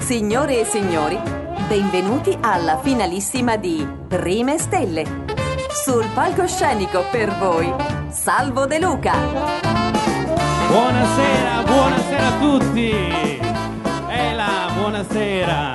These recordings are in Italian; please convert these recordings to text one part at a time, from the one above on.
Signore e signori, benvenuti alla finalissima di Prime Stelle. Sul palcoscenico per voi, Salvo De Luca. Buonasera, buonasera a tutti. Buonasera.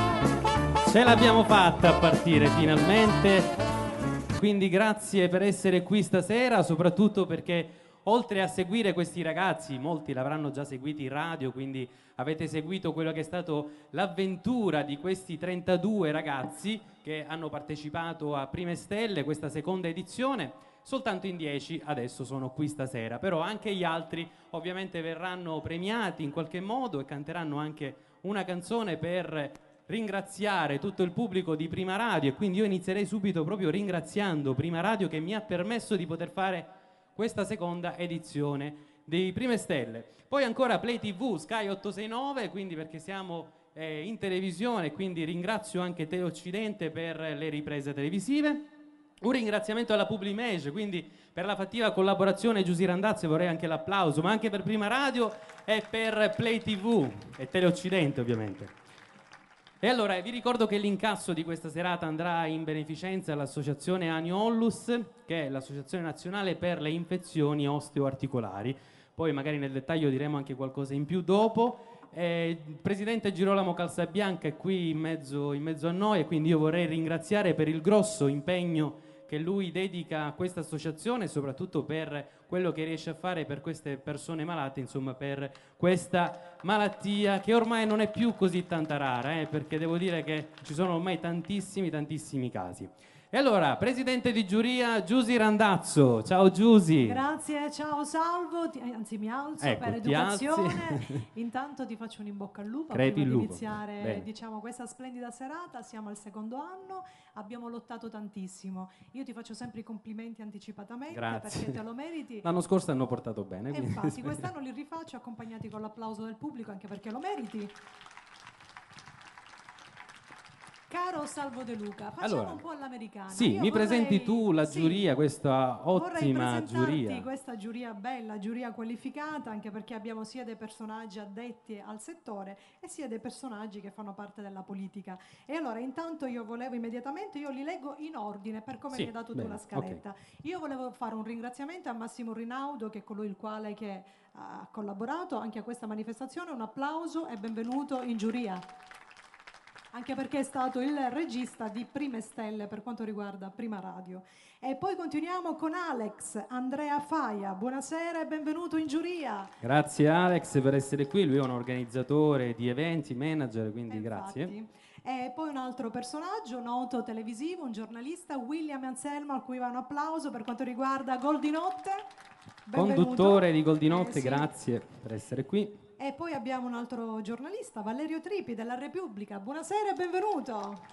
Ce l'abbiamo fatta a partire finalmente. Quindi grazie per essere qui stasera, soprattutto perché oltre a seguire questi ragazzi, molti l'avranno già seguiti in radio, quindi avete seguito quello che è stato l'avventura di questi 32 ragazzi che hanno partecipato a Prime Stelle, questa seconda edizione. Soltanto in 10 adesso sono qui stasera, però anche gli altri ovviamente verranno premiati in qualche modo e canteranno anche una canzone per ringraziare tutto il pubblico di Prima Radio, e quindi io inizierei subito proprio ringraziando Prima Radio che mi ha permesso di poter fare questa seconda edizione di Prime Stelle. Poi ancora Play TV, Sky 869, quindi perché siamo in televisione, quindi ringrazio anche Teleoccidente per le riprese televisive. Un ringraziamento alla Publimage, quindi per la fattiva collaborazione Giusy Randazzo, vorrei anche l'applauso, ma anche per Prima Radio e per Play TV e Teleoccidente ovviamente. E allora vi ricordo che l'incasso di questa serata andrà in beneficenza all'associazione Aniollus, che è l'associazione nazionale per le infezioni osteoarticolari. Poi magari nel dettaglio diremo anche qualcosa in più dopo. Il presidente Girolamo Calsabianca è qui in mezzo a noi, e quindi io vorrei ringraziare per il grosso impegno che lui dedica a questa associazione, soprattutto per quello che riesce a fare per queste persone malate, insomma per questa malattia che ormai non è più così tanta rara, perché devo dire che ci sono ormai tantissimi casi. E allora, presidente di giuria Giusy Randazzo, ciao Giusy. Grazie, ciao Salvo, anzi mi alzo per educazione. Intanto ti faccio un in bocca al lupo prima di iniziare questa splendida serata. Siamo al secondo anno, abbiamo lottato tantissimo. Io ti faccio sempre i complimenti anticipatamente. Grazie. Perché te lo meriti. L'anno scorso hanno portato bene. E infatti quest'anno li rifaccio accompagnati con l'applauso del pubblico, anche perché lo meriti. Caro Salvo De Luca, facciamo un po' all'americana. Sì, mi presenti tu la giuria, questa ottima giuria. Questa giuria bella, giuria qualificata, anche perché abbiamo sia dei personaggi addetti al settore e sia dei personaggi che fanno parte della politica. E allora intanto io li leggo in ordine per come mi hai dato tu la scaletta. Okay. Io volevo fare un ringraziamento a Massimo Rinaudo, che è colui il quale che ha collaborato anche a questa manifestazione. Un applauso e benvenuto in giuria. Anche perché è stato il regista di Prime Stelle per quanto riguarda Prima Radio. E poi continuiamo con Alex Andrea Faia. Buonasera e benvenuto in giuria. Grazie Alex per essere qui, lui è un organizzatore di eventi, manager, quindi grazie. E poi un altro personaggio noto televisivo, un giornalista, William Anselmo, a cui va un applauso per quanto riguarda Gol di Notte. Benvenuto. Conduttore di Gol di Notte, sì. Grazie per essere qui. E poi abbiamo un altro giornalista, Valerio Tripi della Repubblica. Buonasera e benvenuto.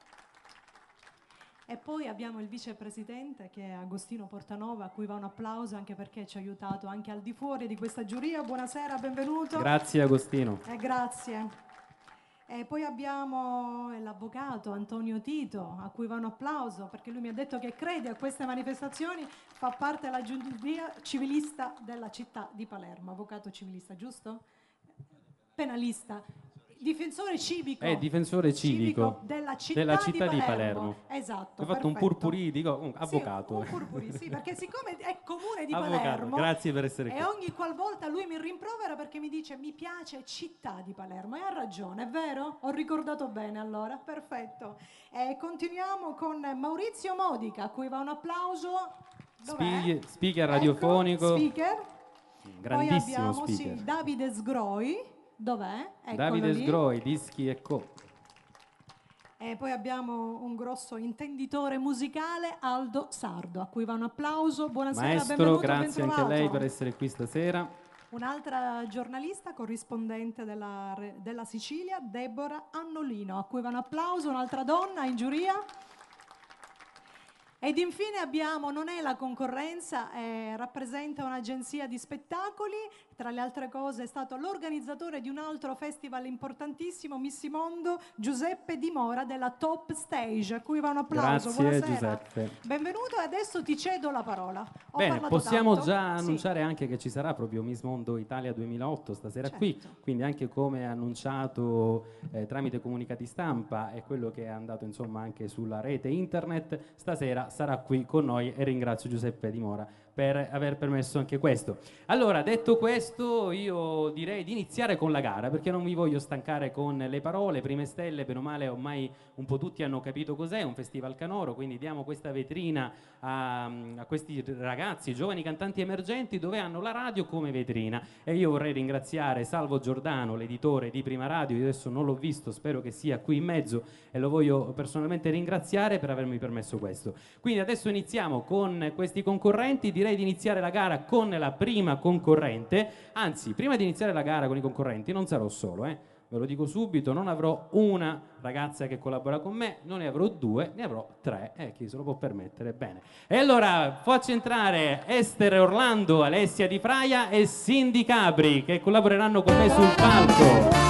E poi abbiamo il vicepresidente, che è Agostino Portanova, a cui va un applauso anche perché ci ha aiutato anche al di fuori di questa giuria. Buonasera, benvenuto. Grazie Agostino. Grazie. E poi abbiamo l'avvocato Antonio Tito, a cui va un applauso perché lui mi ha detto che crede a queste manifestazioni, fa parte della giuria civilista della città di Palermo. Avvocato civilista, giusto? Penalista. Difensore civico. Difensore civico della città di Palermo. Esatto. Ho fatto un purpurì, dico avvocato. Sì, un purpurì, sì, perché siccome è comune di avvocato, Palermo. Grazie per essere qui. E ogni qualvolta lui mi rimprovera perché mi dice mi piace città di Palermo. E ha ragione, è vero? Ho ricordato bene allora, perfetto. E continuiamo con Maurizio Modica, a cui va un applauso. Speaker radiofonico. Speaker. Grandissimo poi abbiamo, speaker. Davide Sgroi. Dov'è? Eccolo Davide lì. Sgroi, Dischi e Co. E poi abbiamo un grosso intenditore musicale, Aldo Sardo, a cui va un applauso. Buonasera, Maestro, benvenuto, grazie anche a lei per essere qui stasera. Un'altra giornalista, corrispondente della Sicilia, Deborah Annolino, a cui va un applauso. Un'altra donna in giuria. Ed infine abbiamo Non è la concorrenza, rappresenta un'agenzia di spettacoli, tra le altre cose è stato l'organizzatore di un altro festival importantissimo, Missimondo, Giuseppe Di Mora della Top Stage, a cui va un applauso. Grazie Buonasera. Giuseppe. Benvenuto e adesso ti cedo la parola. Ho Bene, parlato possiamo tanto? già Sì. annunciare anche che ci sarà proprio Miss Mondo Italia 2008 stasera qui, quindi anche come annunciato tramite comunicati stampa e quello che è andato insomma anche sulla rete internet, stasera sarà qui con noi e ringrazio Giuseppe Di Mora per aver permesso anche questo. Allora, detto questo, io direi di iniziare con la gara, perché non vi voglio stancare con le parole. Prime Stelle, bene o male, ormai un po' tutti hanno capito cos'è, un festival canoro, quindi diamo questa vetrina a questi ragazzi, giovani cantanti emergenti, dove hanno la radio come vetrina. E io vorrei ringraziare Salvo Giordano, l'editore di Prima Radio, io adesso non l'ho visto, spero che sia qui in mezzo e lo voglio personalmente ringraziare per avermi permesso questo. Quindi adesso iniziamo con questi concorrenti, direi di iniziare la gara con la prima concorrente, anzi prima di iniziare la gara con i concorrenti non sarò solo, ve lo dico subito, non avrò una ragazza che collabora con me, non ne avrò due, ne avrò tre, chi se lo può permettere, bene. E allora faccio entrare Esther Orlando, Alessia Di Fraia e Cindy Capri che collaboreranno con me sul palco.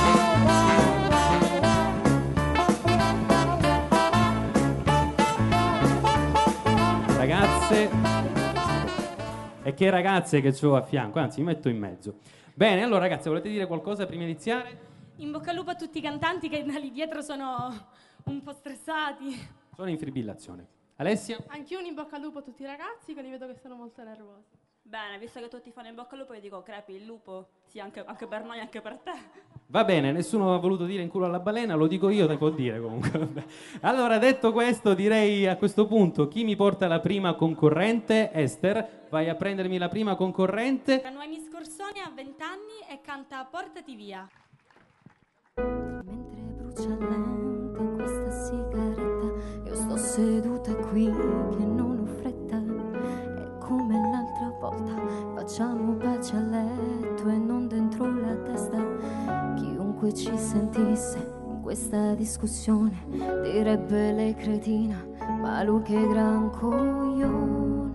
Ragazze, e che ragazze che ho a fianco, anzi mi metto in mezzo. Bene, allora ragazze, volete dire qualcosa prima di iniziare? In bocca al lupo a tutti i cantanti che da lì dietro sono un po' stressati. Sono in fibrillazione. Alessia? Anch'io un in bocca al lupo a tutti i ragazzi che li vedo che sono molto nervosi. Bene, visto che tutti fanno in bocca al lupo, io dico crepi il lupo, sì, anche per noi, anche per te. Va bene, nessuno ha voluto dire in culo alla balena, lo dico io, te può dire comunque. Allora, detto questo, direi a questo punto, chi mi porta la prima concorrente? Esther, vai a prendermi la prima concorrente. La Noemi Scorsone ha 20 anni e canta Portati via. Mentre brucia lenta questa sigaretta, io sto seduta qui che non ho fretta. E come l'altra volta facciamo pace a letto e non dentro la testa. Chiunque ci sentisse in questa discussione direbbe lei cretina, ma lui che gran coglione.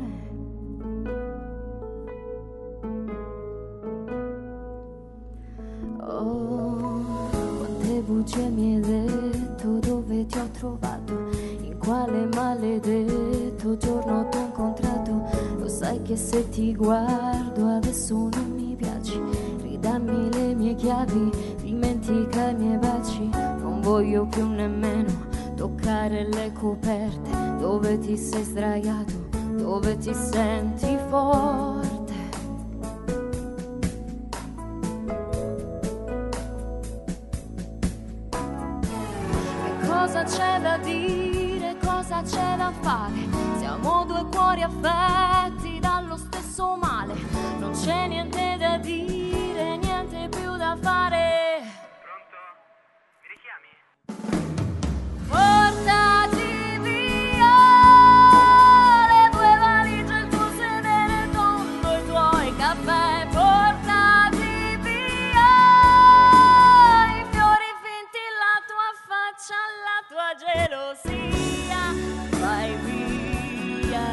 Oh, quante bugie mi hai detto, dove ti ho trovato, in quale maledetto giorno t'ho incontrato. Lo sai che se ti guardo adesso non mi piaci, ridammi le mie chiavi, dimentica i miei baci. Non voglio più nemmeno toccare le coperte, dove ti sei sdraiato, dove ti senti forte. Cosa c'è da dire, cosa c'è da fare? Siamo due cuori affetti dallo stesso male. Non c'è niente da dire, niente più da fare. Pronto? Mi richiami? Portati via le tue valigie, il tuo sedere tondo, i tuoi caffè. Portati via i fiori finti, la tua faccia, la tua gelosia. Vai via,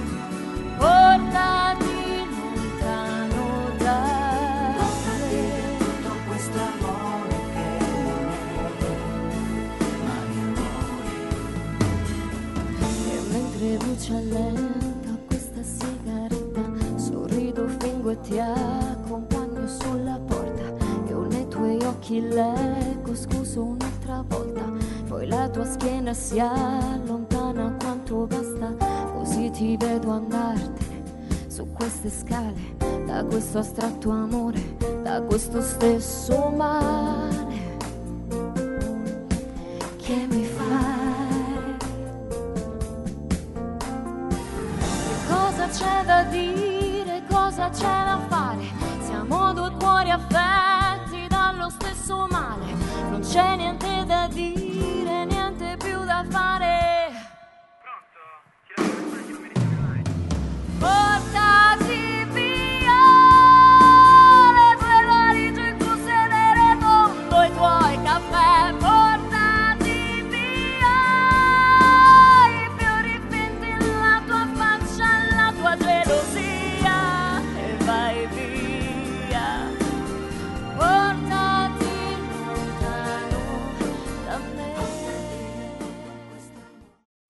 portati lontano da te. Tutto questo amore che non è mai amore. E mentre brucia lenta questa sigaretta, sorrido, fingo e ti accompagno sulla porta. Io nei tuoi occhi leggo scuso un'altra volta, poi la tua schiena si allontana quanto basta, così ti vedo andartene su queste scale, da questo astratto amore, da questo stesso mare che mi fai. Cosa c'è da dire, cosa c'è da fare? Siamo due cuori affetti dallo stesso male. Non c'è niente da dire, niente più da fare. Pronto? Ti lascio il messaggio, come richiami mai? Portati via le tue valigie, il tuo sedere tondo, i tuoi caffè. Portati via i fiori finti, la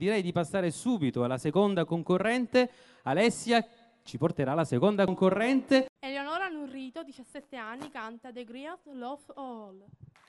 direi di passare subito alla seconda concorrente. Alessia ci porterà la seconda concorrente. Eleonora Nurrito, 17 anni, canta The Great Love All.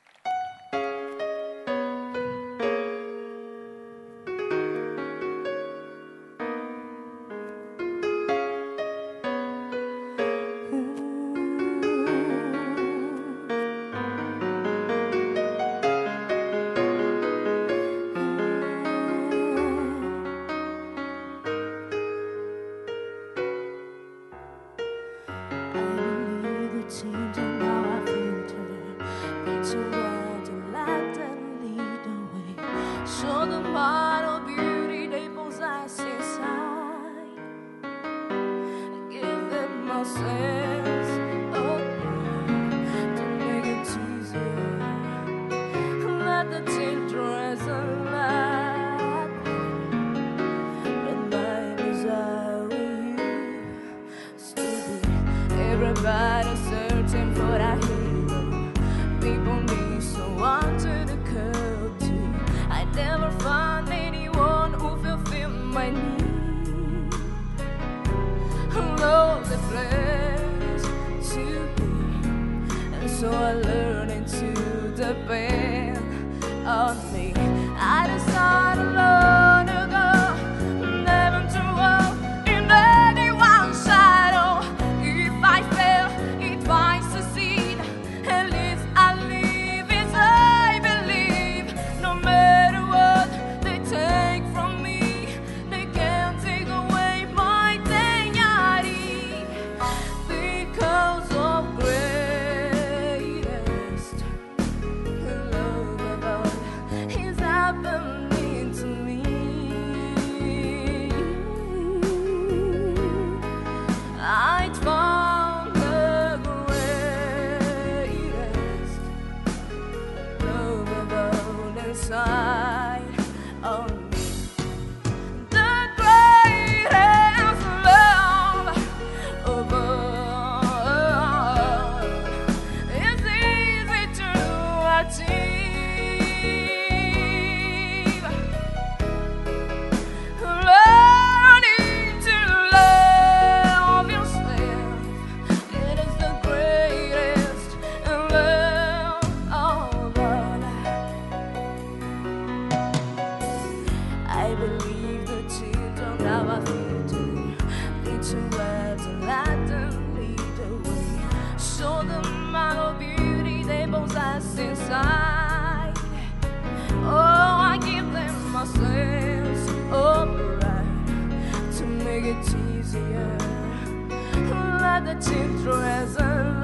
Show them all the beauty they possess inside. Give them a sense of pride to make it easier. Let the children alive. But my desire with you still be everybody searching for a hero. People need someone to curb to. I never found anyone who fulfilled my need. Love the place to be, and so I learned to depend on me. I decided long ago never to walk in anyone's shadow. If I fail, if I succeed, at least I live as I believe. No matter what they take from me, they can't take away my dignity. Because of greatest love of all is happening to me. I found the greatest love of all inside of me. The greatest love of all is easy to achieve. Learning to love yourself, it is the greatest love of all. I believe the children have a future. Need to have to let them lead the way. Show them all the beauty they possess inside. Oh, I give them a sense of pride to make it easier. Let the children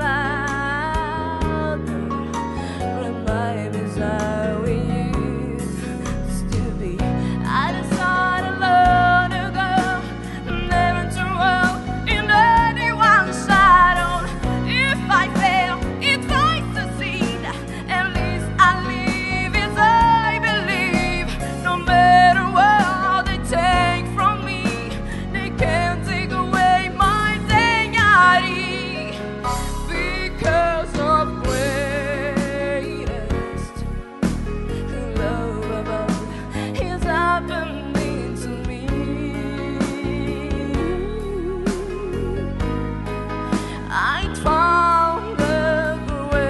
alive. Remind me how we used to be. I decided long ago never to walk in anyone's shadow. If I fail, if I succeed, at least I live as I believe. No matter what they take from me, they can't take away my dignity. Because of greatest love of all is happening to me. I found the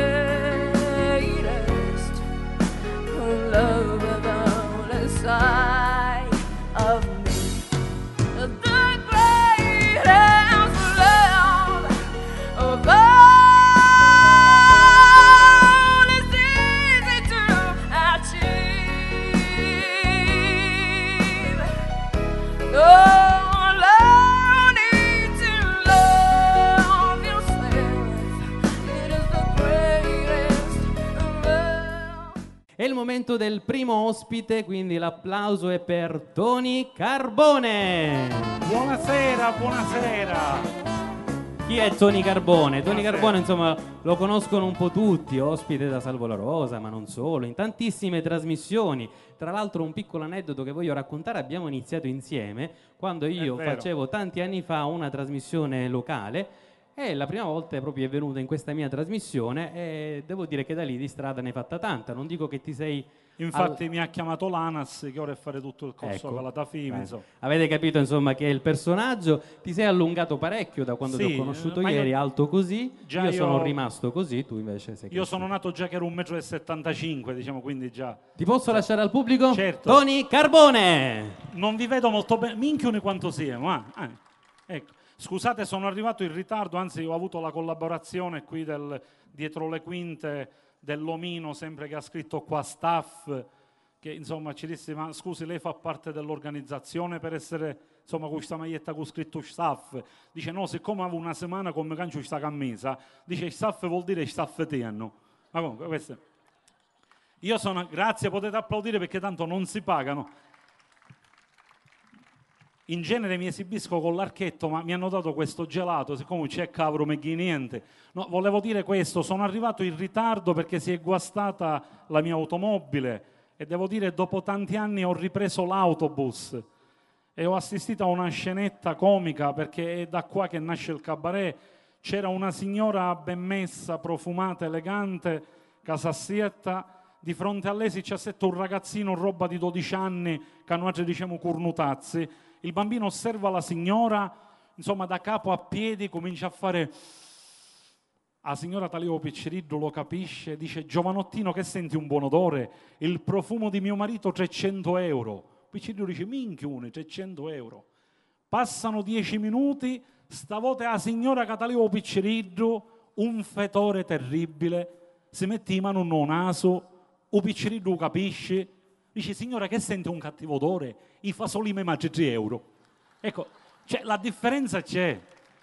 greatest love of all inside of me. The greatest love of all is easy to achieve. Oh, learning to love yourself, it is the greatest love. È il momento del primo ospite, quindi l'applauso è per Tony Carbone. Buonasera, buonasera. Chi è Tony Carbone? Tony Carbone, insomma, lo conoscono un po' tutti, ospite da Salvo La Rosa, ma non solo, in tantissime trasmissioni. Tra l'altro un piccolo aneddoto che voglio raccontare: abbiamo iniziato insieme quando io facevo tanti anni fa una trasmissione locale e la prima volta proprio è venuto in questa mia trasmissione e devo dire che da lì di strada ne hai fatta tanta. Non dico che ti sei Infatti mi ha chiamato l'ANAS che ora è fare tutto il corso Ecco. con la Tafimi. insomma. Avete capito insomma che è il personaggio. Ti sei allungato parecchio da quando ti Sì, ho conosciuto ma io- ieri, alto così. già Io sono io- rimasto così, tu invece sei Io cresciuto. sono nato già che ero 1,75 m, diciamo, quindi già... Ti posso lasciare al pubblico? Certo. Tony Carbone! Non vi vedo molto bene, minchione quanto siamo. Ecco. Scusate, sono arrivato in ritardo, anzi ho avuto la collaborazione qui dietro le quinte dell'omino, sempre che ha scritto qua staff, che insomma ci disse, ma scusi, lei fa parte dell'organizzazione per essere, insomma, con questa maglietta con scritto staff? Dice no, siccome avevo una settimana come cancio questa camisa, dice staff vuol dire staff tiano. Ma comunque questo... Io sono, grazie, potete applaudire perché tanto non si pagano. In genere mi esibisco con l'archetto, ma mi hanno dato questo gelato, siccome c'è cavolo meghi niente. No, volevo dire questo, sono arrivato in ritardo perché si è guastata la mia automobile e devo dire dopo tanti anni ho ripreso l'autobus e ho assistito a una scenetta comica perché è da qua che nasce il cabaret. C'era una signora ben messa, profumata, elegante, casassietta. Di fronte a lei si c'è un ragazzino roba di 12 anni che noi diciamo curnutazzi. Il bambino osserva la signora, insomma da capo a piedi comincia a fare... La signora Talio Picciriddu lo capisce, dice giovanottino che senti un buon odore? Il profumo di mio marito 300 euro. Picciriddu dice minchione 300 euro. Passano 10 minuti, stavolta la signora Cataleo Picciriddu, un fetore terribile, si mette in mano un naso, o Picciriddu capisce, dice signora che sente un cattivo odore? I fasoli mi mangi 3 euro. Ecco, cioè, la differenza c'è.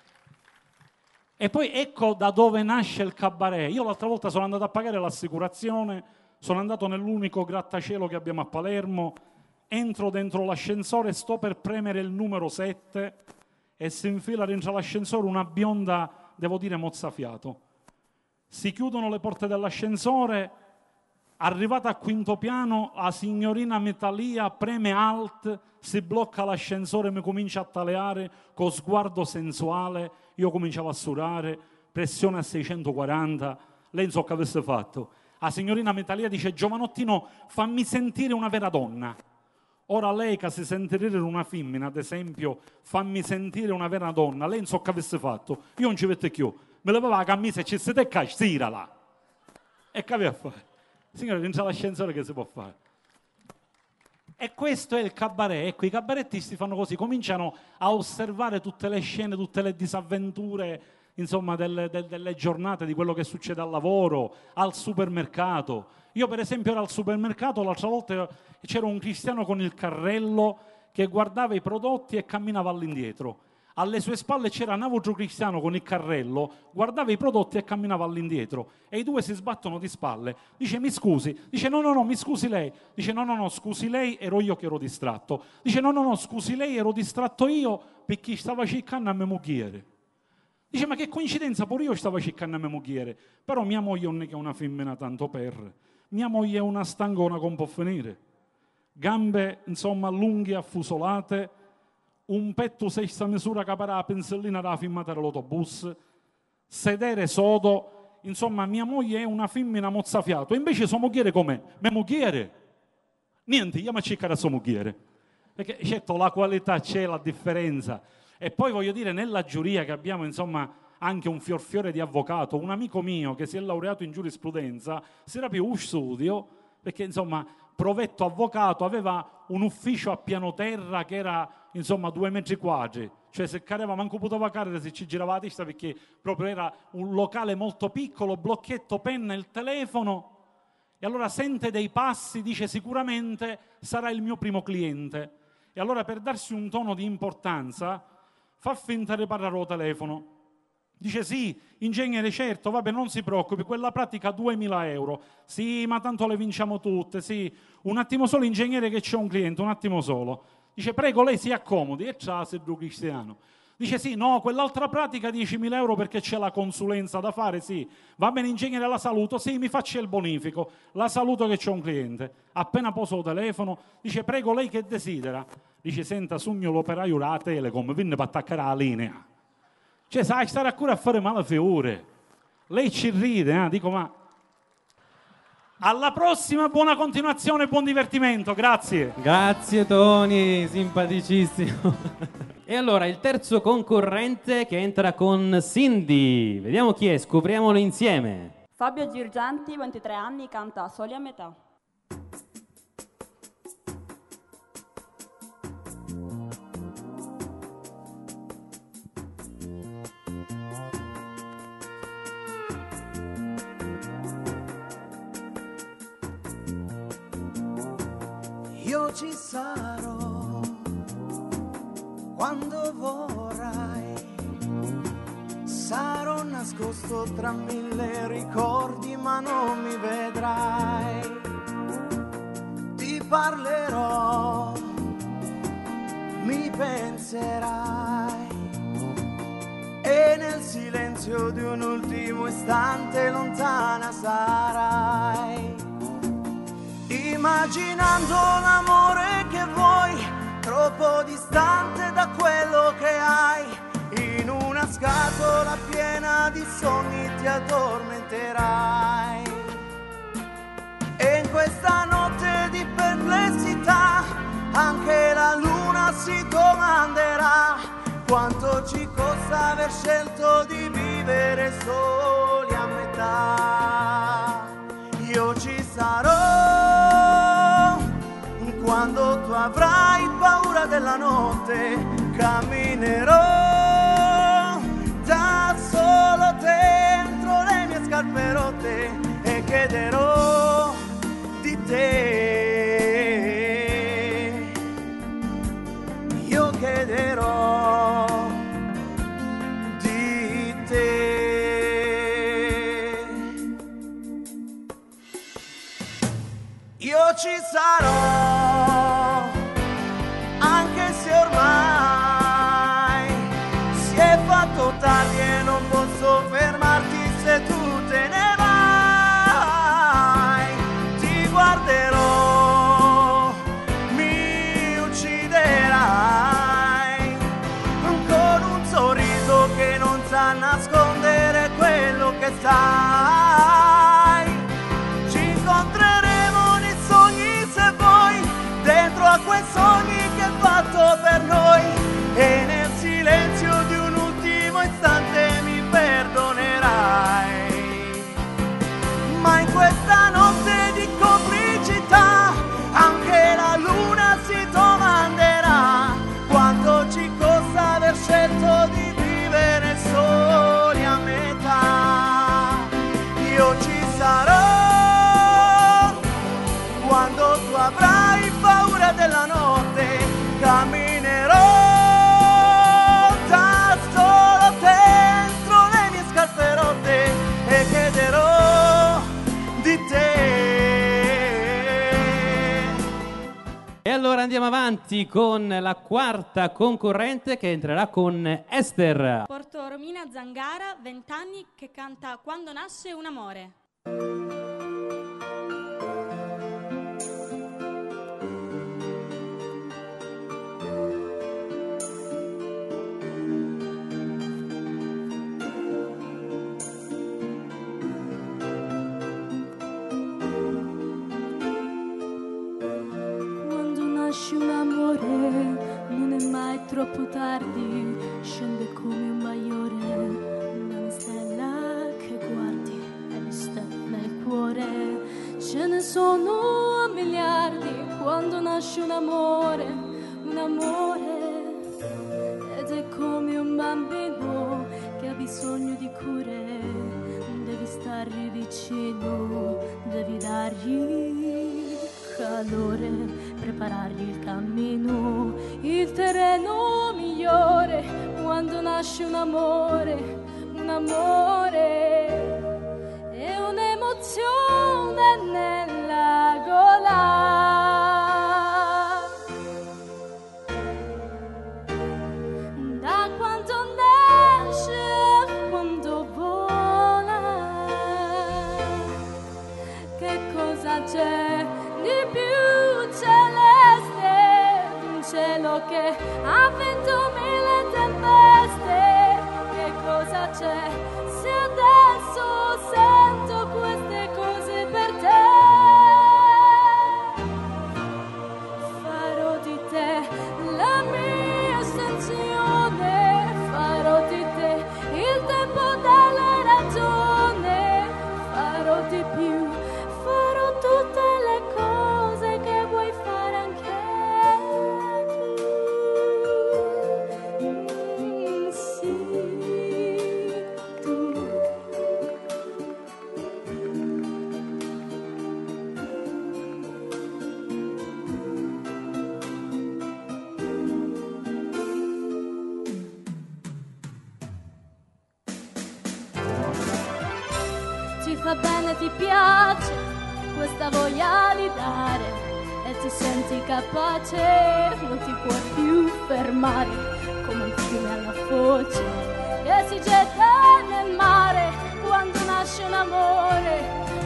E poi ecco da dove nasce il cabaret. Io l'altra volta sono andato a pagare l'assicurazione, sono andato nell'unico grattacielo che abbiamo a Palermo, entro dentro l'ascensore, sto per premere il numero 7 e si infila dentro l'ascensore una bionda, devo dire, mozzafiato. Si chiudono le porte dell'ascensore, arrivata al quinto piano, la signorina Metalia preme alt, si blocca l'ascensore, mi comincia a taleare con sguardo sensuale, io cominciavo a surare, pressione a 640, lei non so che avesse fatto. La signorina Metalia dice giovanottino fammi sentire una vera donna. Ora lei che si sente dire una femmina, ad esempio, fammi sentire una vera donna, lei non so che avesse fatto, io non ci vedo più, me levava la camisa e ci siete e stirala. E che aveva a fare? Signore, dentro l'ascensore che si può fare? E questo è il cabaret. Ecco, i cabarettisti fanno così, cominciano a osservare tutte le scene, tutte le disavventure, insomma, delle giornate, di quello che succede al lavoro, al supermercato. Io per esempio ero al supermercato, l'altra volta c'era un cristiano con il carrello che guardava i prodotti e camminava all'indietro. Alle sue spalle c'era un altro cristiano con il carrello, guardava i prodotti e camminava all'indietro. E i due si sbattono di spalle. Dice, mi scusi? Dice, no, mi scusi lei. Dice, no, scusi lei, ero io che ero distratto. Dice, no, scusi lei, ero distratto io perché stava cercando a mia moglie. Dice, ma che coincidenza, pure io stavo cercando a mia moglie. Però mia moglie non è che è una femmina tanto per. Mia moglie è una stangona con può finire. Gambe, insomma, lunghe, affusolate, un petto sesta misura che parla la pensellina della firmata dell'autobus, sedere sodo, insomma mia moglie è una femmina mozzafiato, e invece sua moglie com'è? Mia moglie? Niente, io mi cercare a sua moglie, perché certo la qualità c'è, la differenza. E poi voglio dire, nella giuria che abbiamo insomma anche un fiorfiore di avvocato, un amico mio che si è laureato in giurisprudenza, si era più un studio, perché insomma provetto avvocato, aveva un ufficio a piano terra che era insomma 2 metri quadri, cioè se cadeva manco poteva cadere se ci girava la testa, perché proprio era un locale molto piccolo, blocchetto, penna, il telefono, e allora sente dei passi, dice sicuramente sarà il mio primo cliente, e allora per darsi un tono di importanza fa finta di parlare al telefono. Dice sì, ingegnere, certo, vabbè, non si preoccupi, quella pratica 2.000 euro. Sì, ma tanto le vinciamo tutte, sì. Un attimo solo, ingegnere, che c'è un cliente, un attimo solo. Dice, prego, lei si accomodi. E c'ha Sergio Cristiano. Dice sì, no, quell'altra pratica 10.000 euro perché c'è la consulenza da fare, sì. Va bene, ingegnere, la saluto. Sì, mi faccia il bonifico. La saluto che c'è un cliente. Appena poso il telefono, dice, prego, lei che desidera? Dice, senta, sogno l'operaio della Telecom, viene per attaccare la linea. Cioè, sai, stare a cura a fare male figure. Lei ci ride, dico, ma... Alla prossima, buona continuazione, buon divertimento, grazie. Grazie Tony, simpaticissimo. E allora il terzo concorrente che entra con Cindy. Vediamo chi è, scopriamolo insieme. Fabio Girgianti, 23 anni, canta Soli a metà. Io ci sarò quando vorrai, sarò nascosto tra mille ricordi ma non mi vedrai, ti parlerò, mi penserai e nel silenzio di un ultimo istante lontana sarai. Immaginando l'amore che vuoi, troppo distante da quello che hai, in una scatola piena di sogni ti addormenterai. E in questa notte di perplessità, anche la luna si domanderà quanto ci costa aver scelto di vivere soli a metà. Io ci sarò quando tu avrai paura della notte, camminerò da solo dentro le mie scarpe rotte e chiederò di te. Io chiederò di te. Io ci sarò, anche se ormai si è fatto tardi e non posso fermarti se tu te ne vai. Ti guarderò, mi ucciderai, con un sorriso che non sa nascondere quello che sai. Ci incontreremo nei sogni se vuoi, dentro a quei sogni che hai fatto per noi, e nel silenzio di un ultimo istante mi perdonerai. Ma in questa notte di complicità anche la luna si domanderà quanto ci costa aver scelto di vivere soli a metà. Io ci sarò quando tu avrai paura della notte, camminerò da solo dentro le mie scarpe rotte e chiederò di te. E allora andiamo avanti con la quarta concorrente che entrerà con Esther. Porto Romina Zangara, 20 anni, che canta Quando nasce un amore. Un amore non è mai troppo tardi, scende come un bagliore, una stella che guardi e mi sta nel cuore. Ce ne sono miliardi quando nasce un amore, ed è come un bambino che ha bisogno di cure. Devi stargli vicino, devi dargli calore, preparargli il cammino, il terreno migliore. Quando nasce un amore è un'emozione nella gola. Da quando nasce a quando vola, che cosa c'è di più celeste, un cielo che ha 20.000 tempeste? Che cosa c'è se adesso sento queste cose per te? va bene, ti piace questa voglia di dare e ti senti capace, non ti puoi più fermare, come un fiume alla foce che si getta nel mare quando nasce un amore,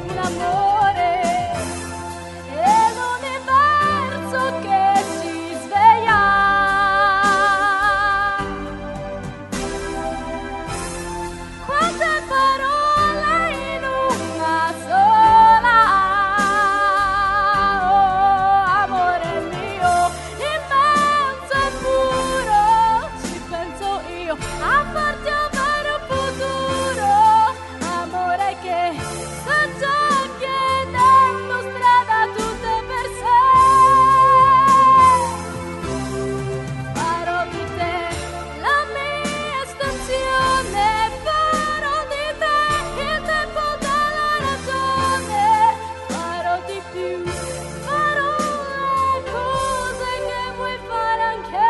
e l'universo che si sveglia. Quante parole in una sola, oh amore mio, immenso e puro, ci penso io a farti avere un futuro, amore che sta già chiedendo strada tutte per sé. Farò di te la mia stazione, farò di te il tempo dalla ragione, farò di più, farò le cose che vuoi fare anche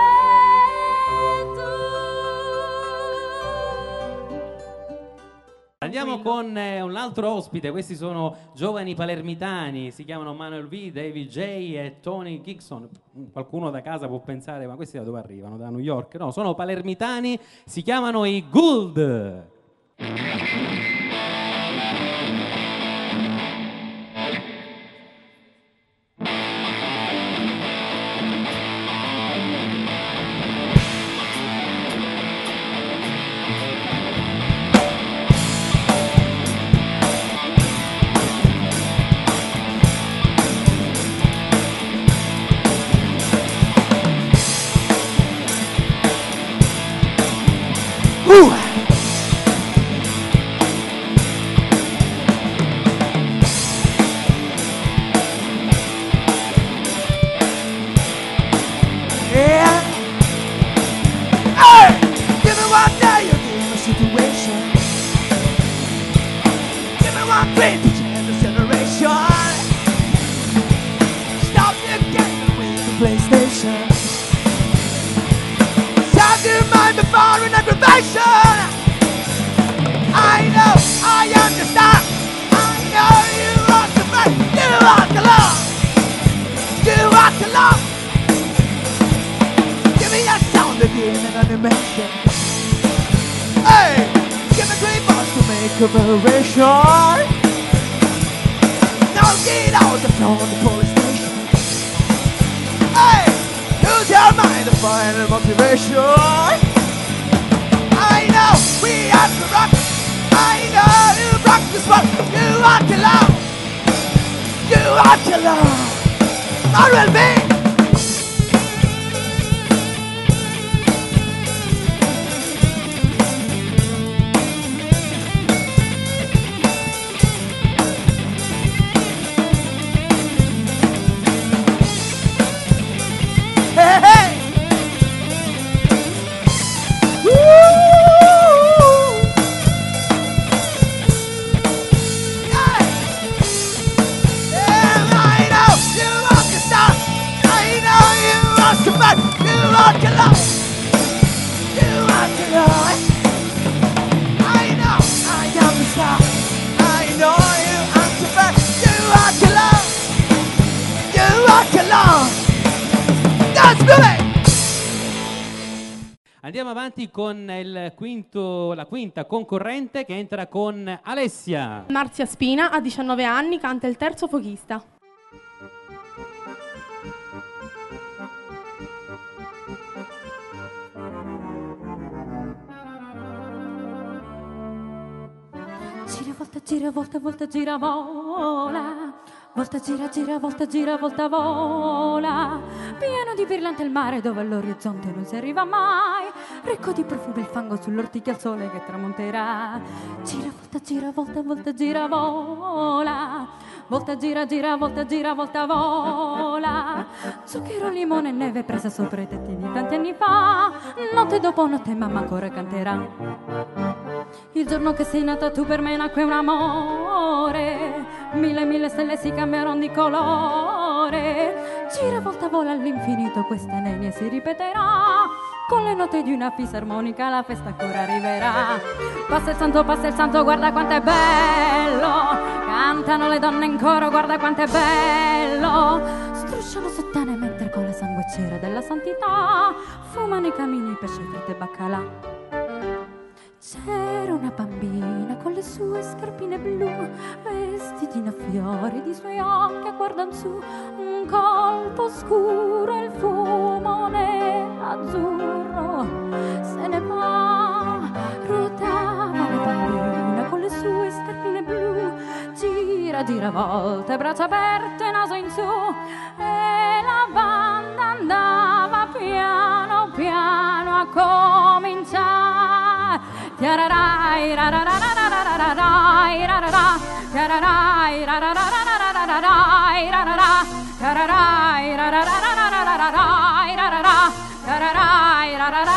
tu. Andiamo con un altro ospite, questi sono giovani palermitani, si chiamano Manuel V, David J e Tony Gibson. Qualcuno da casa può pensare, ma questi da dove arrivano? Da New York? No, sono palermitani, si chiamano i Gould. Yeah. Hey, give me one day, you give me a situation. Give me one great generation. Stop the game with the PlayStation. Sound your mind before an aggravation. I know, I understand. I know you want to fight. You want to love. You want to love. Give me a sound again and animation. Hey, give me three bars to make a variation. Now get out from the police station. Hey, use your mind to find a motivation. I know we have to rock. I know you rock this one. You want to love. You want to love. Manuel V. Andiamo avanti con la quinta concorrente che entra con Alessia. Marzia Spina, ha 19 anni, canta il terzo foghista. Gira, volta, volta, gira, vola. Volta, gira, gira, volta, gira, volta, vola. Pieno di brillante il mare dove all'orizzonte non si arriva mai. Ricco di profumi il fango sull'ortiche al sole che tramonterà. Gira, volta, volta, gira, vola. Volta, gira, gira, volta, gira, volta, vola. Zucchero, limone e neve presa sopra i tetti di tanti anni fa. Notte dopo notte mamma ancora canterà. Il giorno che sei nata tu per me nacque un amore. Mille stelle si cambiarono di colore. Gira, volta, vola all'infinito, questa nenia si ripeterà. con le note di una fisarmonica la festa ancora arriverà. Passa il santo, guarda quanto è bello, cantano le donne in coro, guarda quanto è bello, strusciano sottane mentre con la sangue cera della santità fumano i camini, pesce fritto e baccalà. C'era una bambina con le sue scarpine blu, vestitine a fiori di suoi occhi guardano su, un colpo scuro e il fumo nell'azzurro se ne va. Ruotava la bambina con le sue scarpine blu, gira volte, braccia aperte, naso in su, e la banda andava piano piano a cominciare. Tiararai, rararararararai, rararà, tiararai, rararararararai, rararà, tiararai, rararararararai, rararà, tiararai,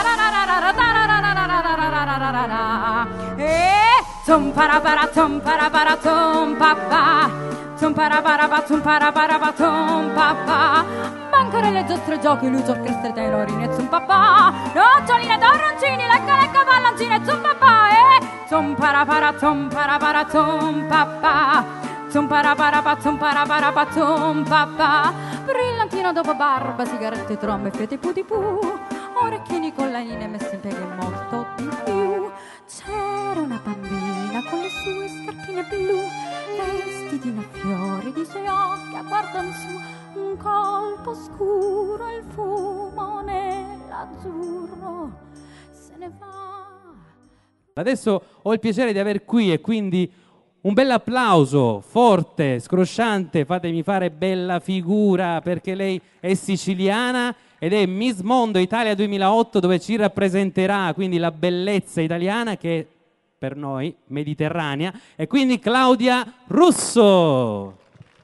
rararararararai. E tum parapara tum parapara tum papà, tum parapara tum parapara tum papà. Bancarelle, giostre, giochi, luci, orchestre, tenorine, zum papà, noccioline, torroncini, lecca, palloncine, zum papà, e zum parapara, tum parapara, tum papà, zum parapara, tum parapara, tum papà. Brillantino dopo barba, sigarette, trombe, fete, putipù, orecchini con laine messi in piega e molto di più. C'era una bambina con le sue scarpine blu, vestitine a fiori di suoi occhi guardano su, un colpo scuro e il fumo nell'azzurro se ne va. Adesso ho il piacere di aver qui, e quindi un bel applauso forte, scrosciante, fatemi fare bella figura, perché lei è siciliana ed è Miss Mondo Italia 2008, dove ci rappresenterà quindi la bellezza italiana, che è per noi mediterranea, e quindi Claudia Russo.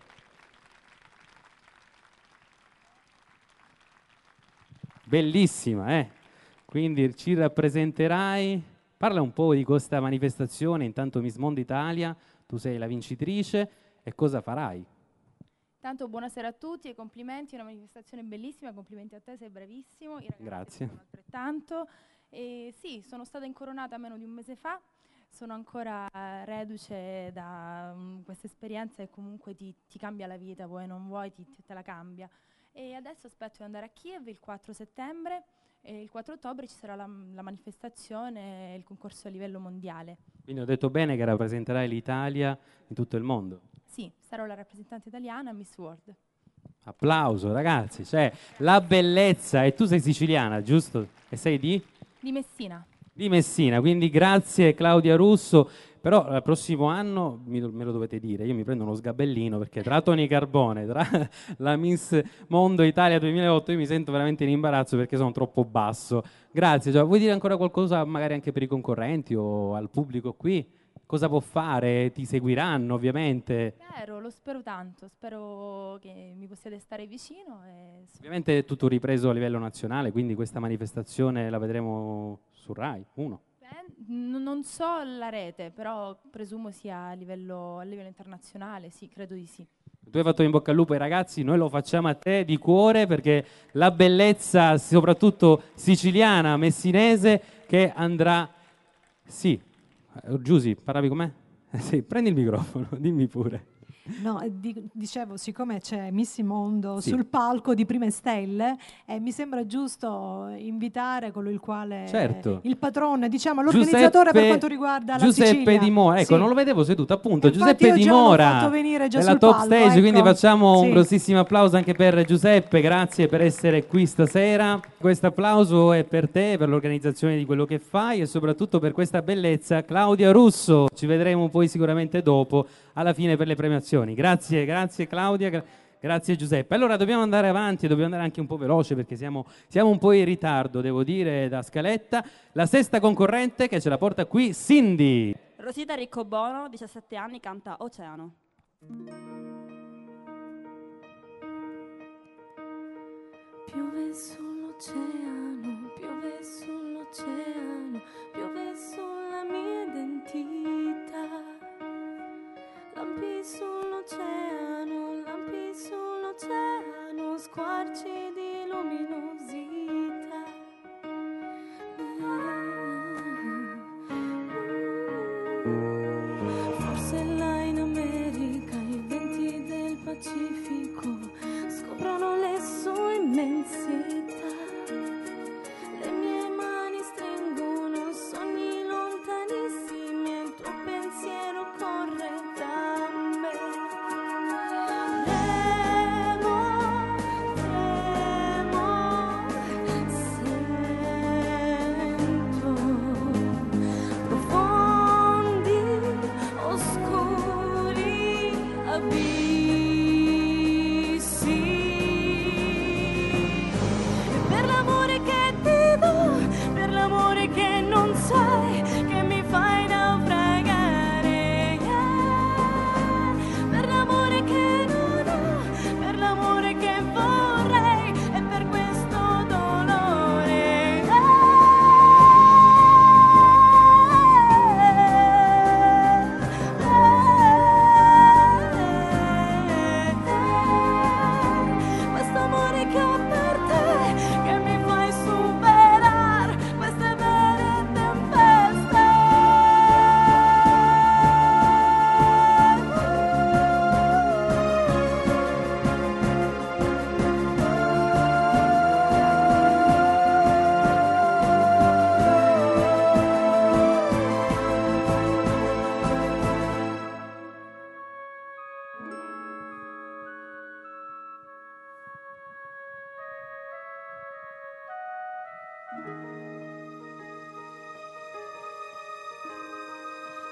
Bellissima, eh? Quindi ci rappresenterai. Parla un po' di questa manifestazione. Intanto Miss Mondo Italia, tu sei la vincitrice, e cosa farai? Intanto buonasera a tutti e complimenti, è una manifestazione bellissima, complimenti a te, sei bravissimo. I ragazzi Grazie. sono altrettanto. E sì, sono stata incoronata meno di un mese fa, sono ancora reduce da questa esperienza che comunque ti cambia la vita, vuoi non vuoi, te la cambia. E adesso aspetto di andare a Kiev il 4 settembre e il 4 ottobre ci sarà la manifestazione e il concorso a livello mondiale. Quindi ho detto bene che rappresenterai l'Italia in tutto il mondo. Sì, sarò la rappresentante italiana Miss World. Applauso ragazzi, cioè la bellezza. E tu sei siciliana, giusto? E sei di? Di Messina. Di Messina, quindi grazie Claudia Russo. Però il prossimo anno me lo dovete dire, io mi prendo uno sgabellino, perché tra Tony Carbone, tra la Miss Mondo Italia 2008, io mi sento veramente in imbarazzo perché sono troppo basso. Grazie. Vuoi dire ancora qualcosa magari anche per i concorrenti o al pubblico qui? Cosa può fare? Ti seguiranno ovviamente. Lo spero tanto, spero che mi possiate stare vicino. Ovviamente è tutto ripreso a livello nazionale, quindi questa manifestazione la vedremo su Rai 1. Non so la rete, però presumo sia a livello internazionale, sì, credo di sì. Tu hai fatto in bocca al lupo ai ragazzi, noi lo facciamo a te di cuore, perché la bellezza soprattutto siciliana, messinese, che andrà... Sì, Giusy, parlavi con me? Sì, prendi il microfono, dimmi pure. No, dicevo, siccome c'è Miss Mondo Sì. sul palco di Prime Stelle, mi sembra giusto invitare colui il quale Certo. il patrono, diciamo l'organizzatore per quanto riguarda la Giuseppe Sicilia. Di Mora, ecco, Sì. non lo vedevo seduto, appunto. Infatti Giuseppe io Di già l'ho Mora fatto venire già della sul Top palco, Stage, ecco. quindi facciamo un Sì. grossissimo applauso anche per Giuseppe, grazie per essere qui stasera. Questo applauso è per te, per l'organizzazione di quello che fai e soprattutto per questa bellezza. Claudia Russo, ci vedremo poi sicuramente dopo, alla fine, per le premiazioni. Grazie Claudia, grazie Giuseppe. Allora dobbiamo andare avanti e dobbiamo andare anche un po' veloce, perché siamo un po' in ritardo, devo dire, da scaletta. La sesta concorrente che ce la porta qui, Cindy. Rosita Riccobono, 17 anni, canta Oceano. Piove sull'oceano, piove sull'oceano, piove sulla mia identità. Lampi sull'oceano, squarci di luminosità.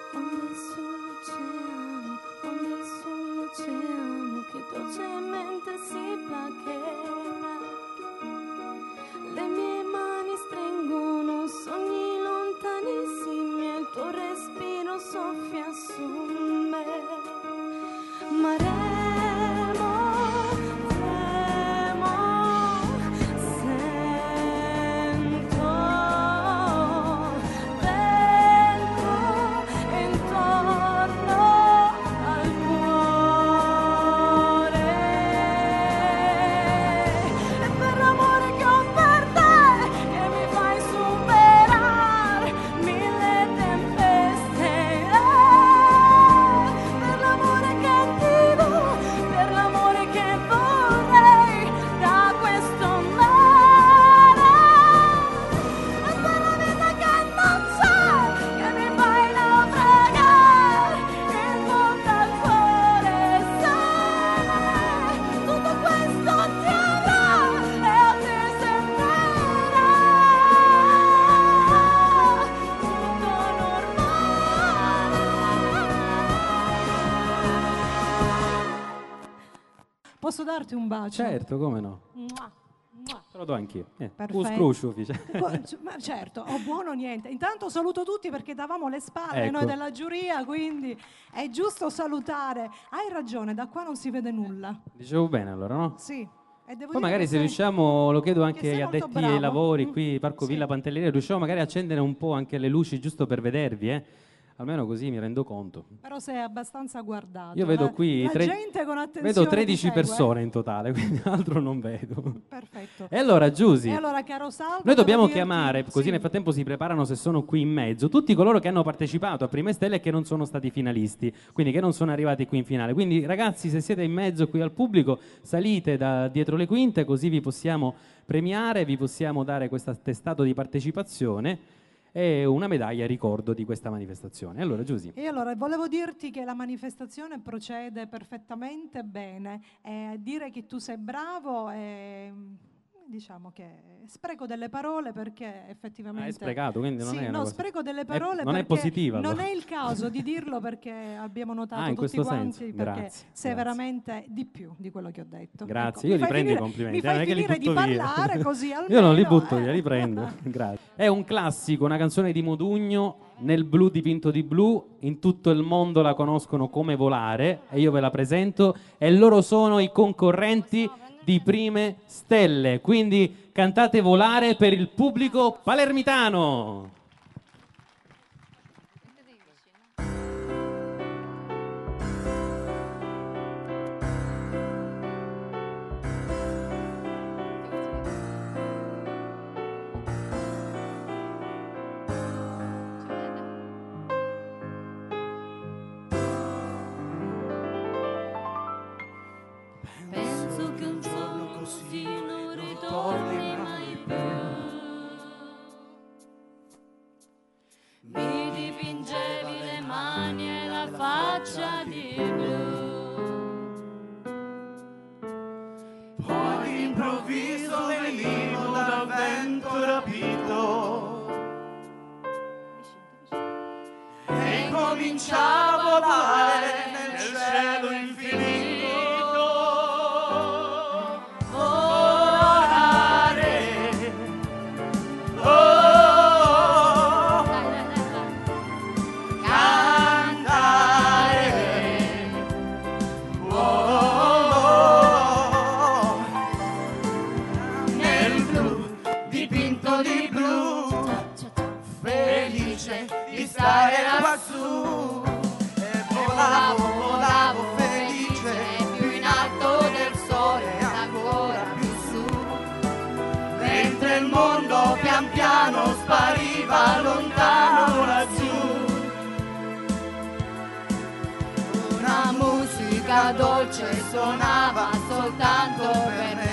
onde sull'oceano che dolcemente si placherà. Le mie mani stringono sogni lontanissimi e il tuo respiro soffia su me. Maremo, tremo, sento vento intorno al cuore. E per l'amore che ho per te, che mi fai superare mille tempeste. Per l'amore che ti do, per l'amore che vorrei da questo mare. E per la vita che non c'è, che mi fai naufragare in fondo al cuore. Se tutto questo ti avrà e a te sembrerà tutto normale. Posso darti un bacio? Certo, come no? Mua, mua. Te lo do anch'io. Perfetto. Scruscio, dice. Ma certo, o buono o niente. Intanto saluto tutti perché davamo le spalle Ecco. noi della giuria, quindi è giusto salutare. Hai ragione, da qua non si vede nulla. Dicevo bene allora, no? Sì. E devo Poi dire magari che se sei- riusciamo, lo chiedo anche sei agli molto addetti ai bravo. lavori qui, Parco Villa Pantelleria, riusciamo magari a accendere un po' anche le luci giusto per vedervi, almeno così mi rendo conto. Però sei abbastanza guardato. Io vedo La- qui la gente con attenzione vedo ti 13 segue. persone in totale, quindi altro non vedo. Perfetto. E allora Giusy, E allora, caro Salvo, noi dobbiamo devo dirti- chiamare, così sì. nel frattempo si preparano se sono qui in mezzo, tutti coloro che hanno partecipato a Prime Stelle e che non sono stati finalisti, quindi che non sono arrivati qui in finale. Quindi ragazzi, se siete in mezzo qui al pubblico, salite da dietro le quinte, così vi possiamo premiare, vi possiamo dare questo attestato di partecipazione e una medaglia a ricordo di questa manifestazione. Allora Giusy. E allora volevo dirti che la manifestazione procede perfettamente bene. Dire che tu sei bravo è, diciamo che spreco delle parole perché effettivamente... Hai sprecato, quindi non Sì, è una no, cosa... spreco delle parole non è perché positiva, non allora. è il caso di dirlo perché abbiamo notato Ah, in tutti questo quanti senso. perché Grazie, sei grazie. veramente di più di quello che ho detto. Grazie, Ecco, io mi li fai prendo i finire- complimenti, mi fai non è che li finire di butto via. parlare così almeno... Io non li butto via, li prendo. Grazie. È un classico, una canzone di Modugno, Nel blu dipinto di blu, in tutto il mondo la conoscono come Volare e io ve la presento e loro sono i concorrenti di Prime Stelle, quindi cantate Volare per il pubblico palermitano. Penso che un giorno così non ritorni mai più. Mi dipingevi le mani e la faccia di blu. Poi d'improvviso venivo dal vento rapito e incominciavo a volare nel cielo infinito. Volare, oh, cantare, oh, nel blu dipinto di blu, felice di stare quassù. E volavo, volavo felice, più in alto del sole, ancora più su, mentre il mondo pian piano spariva lontano laggiù. Una musica dolce suonava soltanto per me.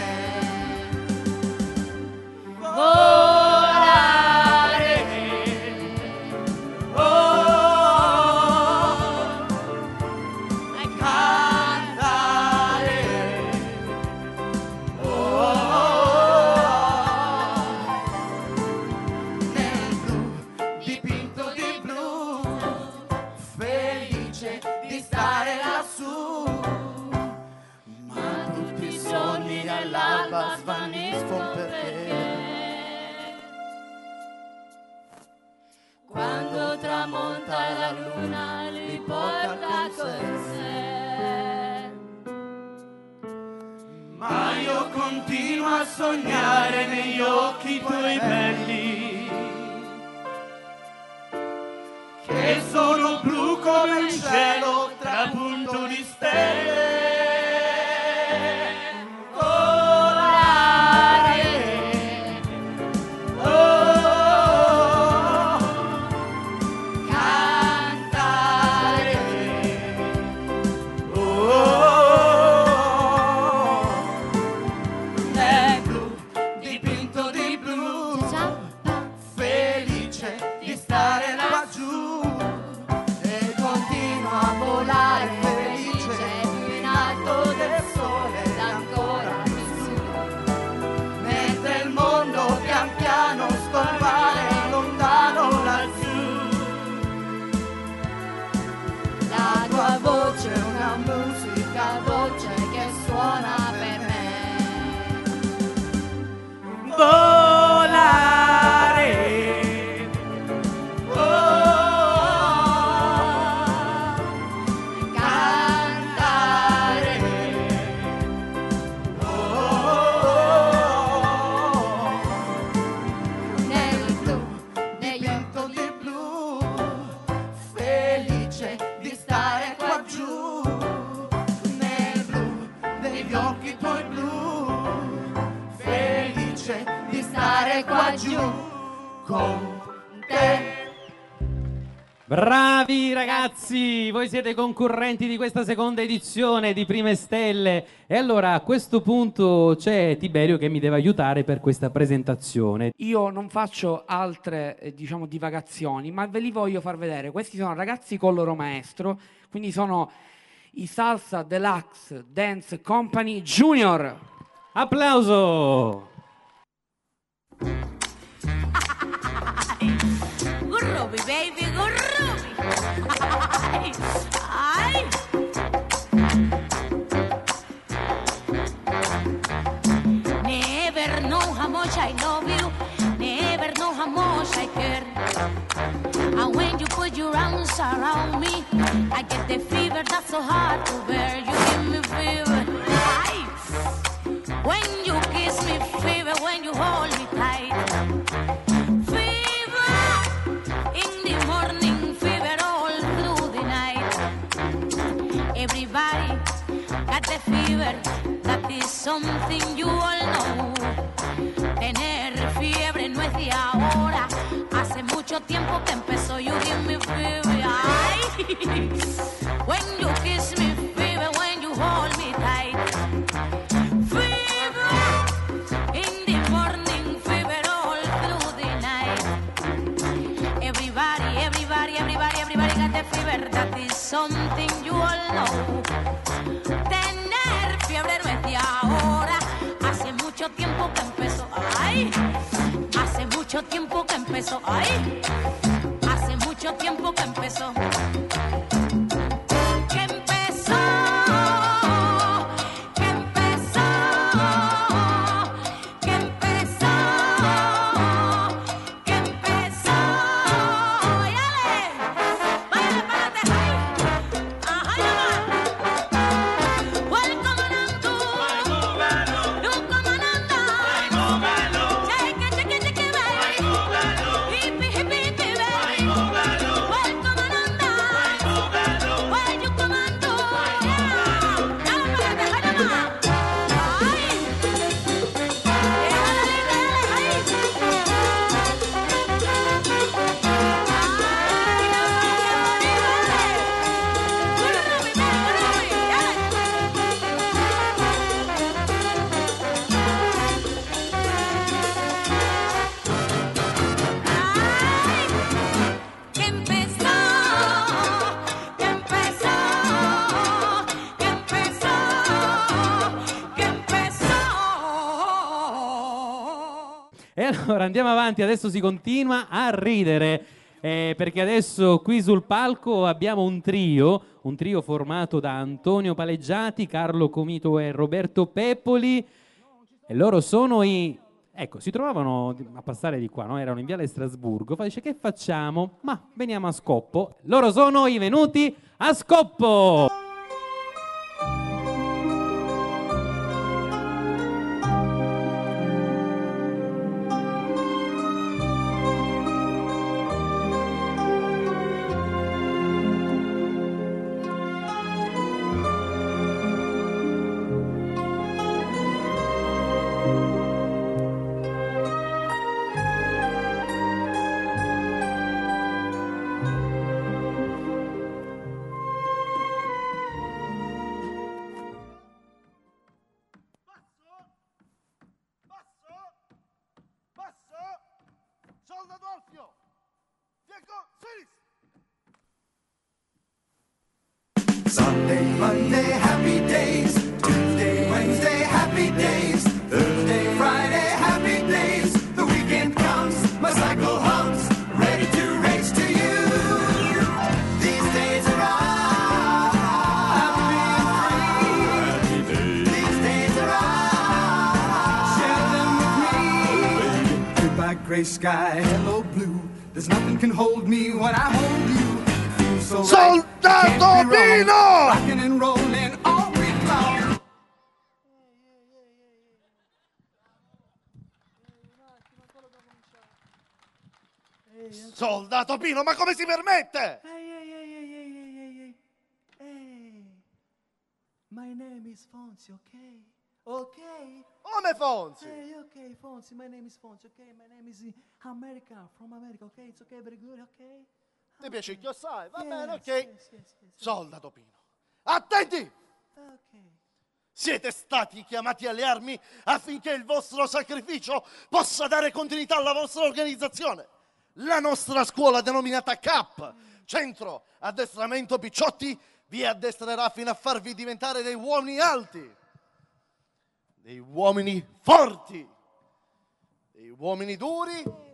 Volare, oh, cantare, oh, nel blu dipinto di blu, tramonta la luna, li porta con sé. Ma io continuo a sognare negli occhi tuoi belli, che sono blu come il cielo trapunto di stelle. Volare, cantare, nel blu degli occhi blu, felice di stare qua giù, nel blu degli occhi tuoi blu, felice di stare qua giù con te. Bravi ragazzi, voi siete concorrenti di questa seconda edizione di Prime Stelle e allora a questo punto c'è Tiberio che mi deve aiutare per questa presentazione. Io non faccio altre diciamo divagazioni, ma ve li voglio far vedere. Questi sono ragazzi con loro maestro, quindi sono i Salsa Deluxe Dance Company Junior. Applauso! Groovy, baby, groovy. Ay. Never know how much I love you. Never know how much I care. And when you put your arms around me, I get the fever that's so hard to bear. You give me fever. Ay. When you kiss me, fever. When you hold me tight. Everybody got the fever, that is something you all know. Tener fiebre no es de ahora, hace mucho tiempo que empezó. You give me fever, ay. When you kiss me, fever, when you hold me tight. Fever, in the morning, fever all through the night. Everybody, everybody, everybody, everybody got the fever, that is something you all know. Tener fiebre no es de ahora, hace mucho tiempo que empezó, ay. Hace mucho tiempo que empezó, ay. Hace mucho tiempo que empezó. Que empezó, que empezó, que empezó, que empezó. Yale, váyale, párate, ay. Ajá, nomás. Welcome on to, look on shake it, shake it, shake it, baby. Hippie, hippie, hippie, baby. Welcome on, where you come on to, yeah. Dale, párate, ay, nomás. Ay, déjale, ay. Que empezó, que empezó, que empezó, que empezó. E allora andiamo avanti, adesso si continua a ridere perché adesso qui sul palco abbiamo un trio formato da Antonio Paleggiati, Carlo Comito e Roberto Peppoli e loro sono i Ecco, si trovavano a passare di qua, no? Erano in Viale Strasburgo. Dice, che facciamo? Ma veniamo a Scoppo. Loro sono i venuti a Scoppo! Sunday, Monday, happy days. Tuesday, Wednesday, happy days. Thursday, Friday, happy days. The weekend comes, my cycle hums, ready to race to you. These days are all happy and free. These days are all, share them with me. Goodbye gray sky, hello blue. There's nothing can hold me when I hold you. So Soldato Pino! Rocking and rolling all week long. Soldato Pino, ma come si permette? My name is Fonzi, okay? Okay? Come Fonzi? Hey, okay, Fonzi, my name is Fonzi, okay? My name is America, from America, okay? It's okay, very good, okay? Ti piace che sai? Va Yes, bene, ok. yes. Soldato Pino, attenti! Okay. Siete stati chiamati alle armi affinché il vostro sacrificio possa dare continuità alla vostra organizzazione. La nostra scuola denominata CAP, Centro Addestramento Picciotti, vi addestrerà fino a farvi diventare dei uomini alti, dei uomini forti, dei uomini duri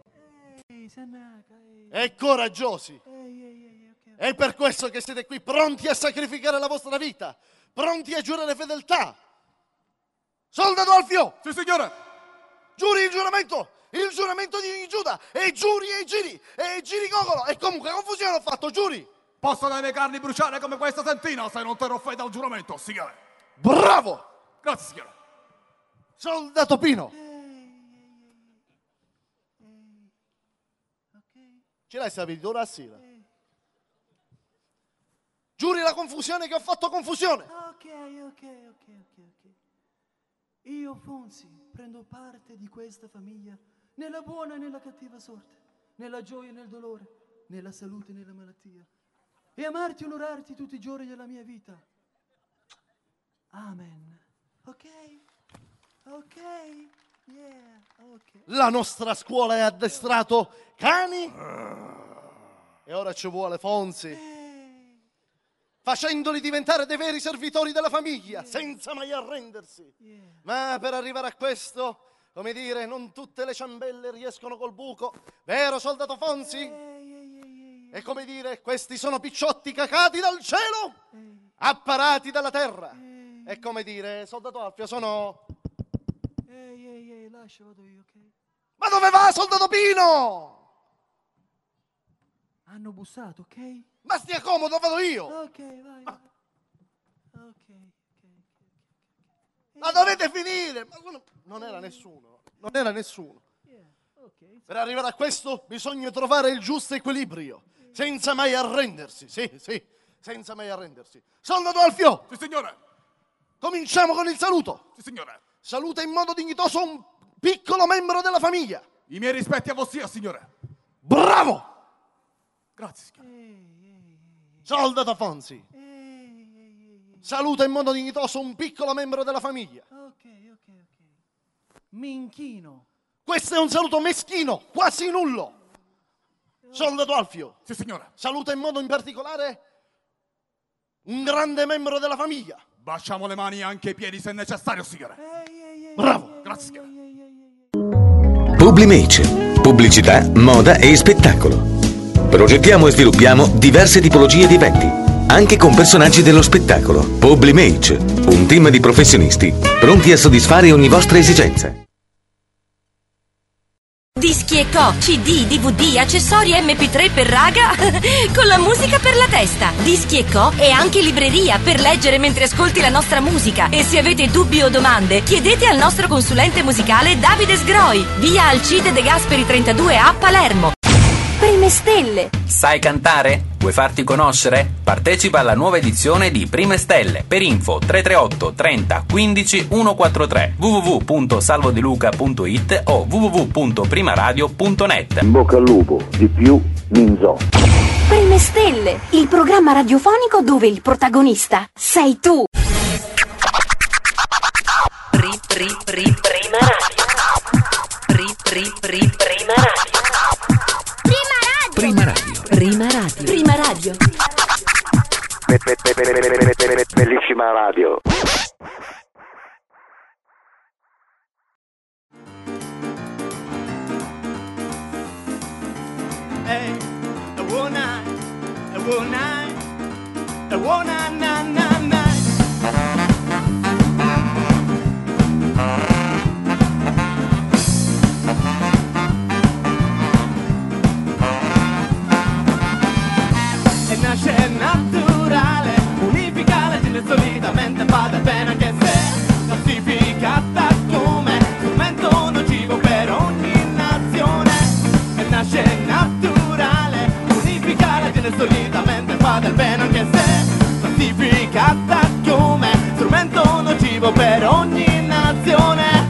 e coraggiosi. È per questo che siete qui, pronti a sacrificare la vostra vita, pronti a giurare fedeltà. Soldato Alfio! Sì, signore! Giuri il giuramento di Giuda, e giuri e giri Gogolo, e comunque confusione ho fatto, giuri! Posso le mie carni bruciare come questa sentina se non terrò fede al giuramento, signore! Bravo! Grazie, signore! Soldato Pino! Ce l'hai stabilitura a Sila? Giuri la confusione che ho fatto confusione! Ok. Io, Fonzi, prendo parte di questa famiglia nella buona e nella cattiva sorte, nella gioia e nel dolore, nella salute e nella malattia, e amarti e onorarti tutti i giorni della mia vita. Amen. Ok? Yeah, ok. La nostra scuola è addestrato cani e ora ci vuole Fonzi, facendoli diventare dei veri servitori della famiglia, senza mai arrendersi. Ma per arrivare a questo, come dire, non tutte le ciambelle riescono col buco, vero soldato Fonzi? E come dire, questi sono picciotti cacati dal cielo, apparati dalla terra. E come dire, soldato Alfio, sono... Lascia, vado io, ok? Ma dove va, soldato Pino? Hanno bussato, ok? Ma stia comodo, vado io! Ok, vai. Ok. Ma dovete finire! Ma non era nessuno. Per arrivare a questo bisogna trovare il giusto equilibrio, senza mai arrendersi, sì, senza mai arrendersi. Soldato Alfio! Sì, signore! Cominciamo con il saluto! Sì, signore! Saluta in modo dignitoso un piccolo membro della famiglia! I miei rispetti a vostria, signore! Bravo! Grazie, signore! Soldato Fonzi! Saluta in modo dignitoso un piccolo membro della famiglia! Ok. Minchino! Questo è un saluto meschino, quasi nullo! Soldato Alfio! Sì, signore! Saluta in modo in particolare un grande membro della famiglia! Baciamo le mani e anche i piedi se necessario, signore! Bravo! Grazie, signore! Publimate, pubblicità, moda e spettacolo. Progettiamo e sviluppiamo diverse tipologie di eventi, anche con personaggi dello spettacolo. Publimate, un team di professionisti pronti a soddisfare ogni vostra esigenza. Dischi e co, CD, DVD, accessori MP3 per raga con la musica per la testa. Dischi e co è anche libreria per leggere mentre ascolti la nostra musica. E se avete dubbi o domande, chiedete al nostro consulente musicale Davide Sgroi, via Alcide De Gasperi 32 a Palermo. Prime Stelle. Sai cantare? Vuoi farti conoscere? Partecipa alla nuova edizione di Prime Stelle. Per info 338 30 15 143 www.salvodeluca.it o www.primaradio.net. In bocca al lupo, di più Ninzo. Prime Stelle, il programma radiofonico dove il protagonista sei tu. Prima radio. Prima radio. Prima Radio. Prima radio. Prima radio. Bellissima radio. Hey, a one night, a one night, a one night, night, night, night. Nasce naturale, unifica la gente solitamente fa del bene anche se classificata come strumento nocivo per ogni nazione. E nasce naturale, unifica la gente solitamente fa del bene anche se classificata come strumento nocivo per ogni nazione.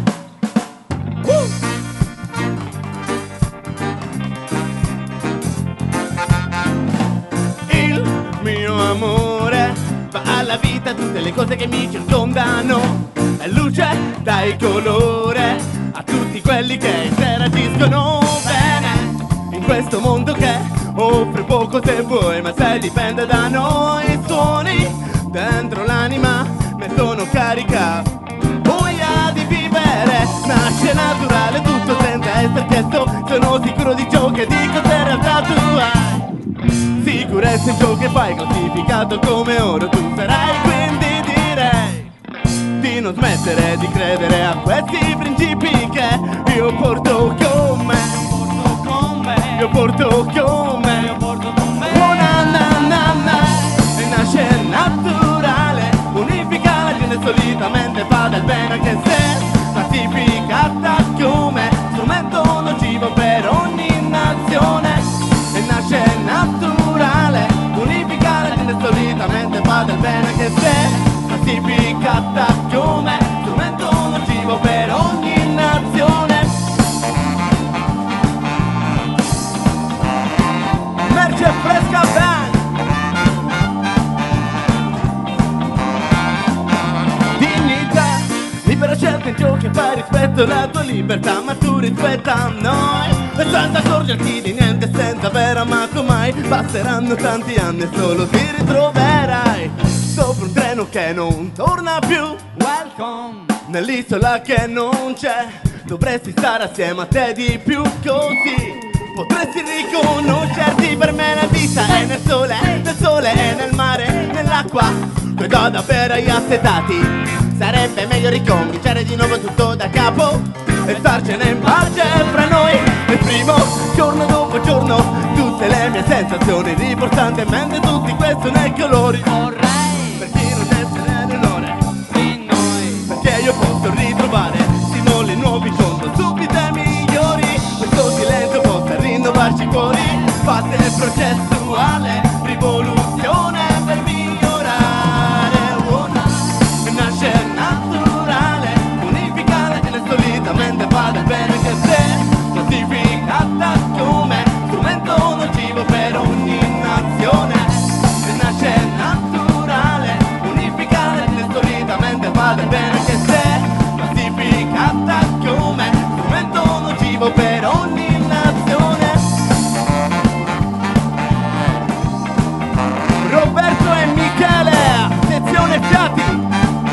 Amore, fa alla vita tutte le cose che mi circondano, la luce dai colore a tutti quelli che interagiscono bene in questo mondo che offre poco se vuoi, ma se dipende da noi. I suoni dentro l'anima mettono carica, voglia di vivere, nasce naturale tutto senza essere chiesto. Sono sicuro di ciò che dico, se in realtà tu hai sicurezza in ciò che fai, classificato come oro tu sarai, quindi direi di non smettere di credere a questi principi che io porto con me, io porto con me, oh, na, na, na, na. E nasce naturale, unifica la gente solitamente fa del bene anche se classificata come strumento nocivo per ogni nazione. E nasce naturale, unifica la gente solitamente fa del bene anche se classificata come strumento nocivo per ogni nazione. Merce fresca band. Dignità, libera scelta in ciò che fai, rispetto la tua libertà, ma tu rispetta noi. E senza accorgerti di niente, senza aver amato mai, basteranno tanti anni e solo ti ritroverai sopra un treno che non torna più. Welcome nell'isola che non c'è, dovresti stare assieme a te di più, così potresti riconoscerti. Per me la vita è nel sole e nel mare, nell'acqua che do da bere agli assetati. Sarebbe meglio ricominciare di nuovo tutto da capo e starcene in pace fra noi. E primo giorno dopo giorno tutte le mie sensazioni, riportando in mente tutti questi nei colori. Vorrei per chi non essere l'onore di noi, perché io posso ritrovare stimoli nuovi, sono subite migliori. Questo silenzio possa rinnovarci i cuori, fase processuale, rivoluzione per migliorare. E nasce naturale, unifica la gente solitamente fa del bene che se classificata come strumento nocivo per ogni nazione. E nasce naturale, unifica la gente solitamente fa del bene che se classificata come strumento nocivo per ogni nazione. Roberto e Michele, sezione fiati.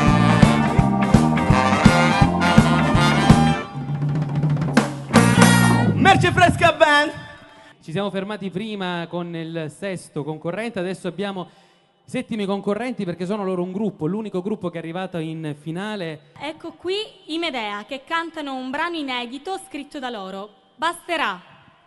Merce fresca band. Ci siamo fermati prima con il sesto concorrente, adesso abbiamo i settimi concorrenti perché sono loro un gruppo, l'unico gruppo che è arrivato in finale. Ecco qui i Medea che cantano un brano inedito scritto da loro. Basterà.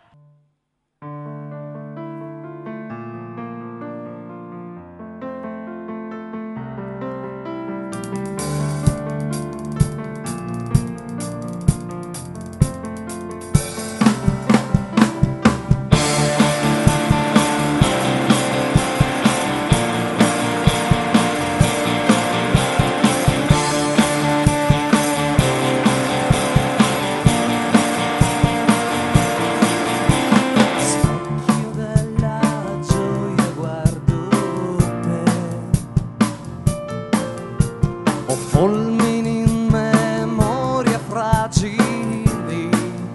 Ho fulmini in memoria fragili,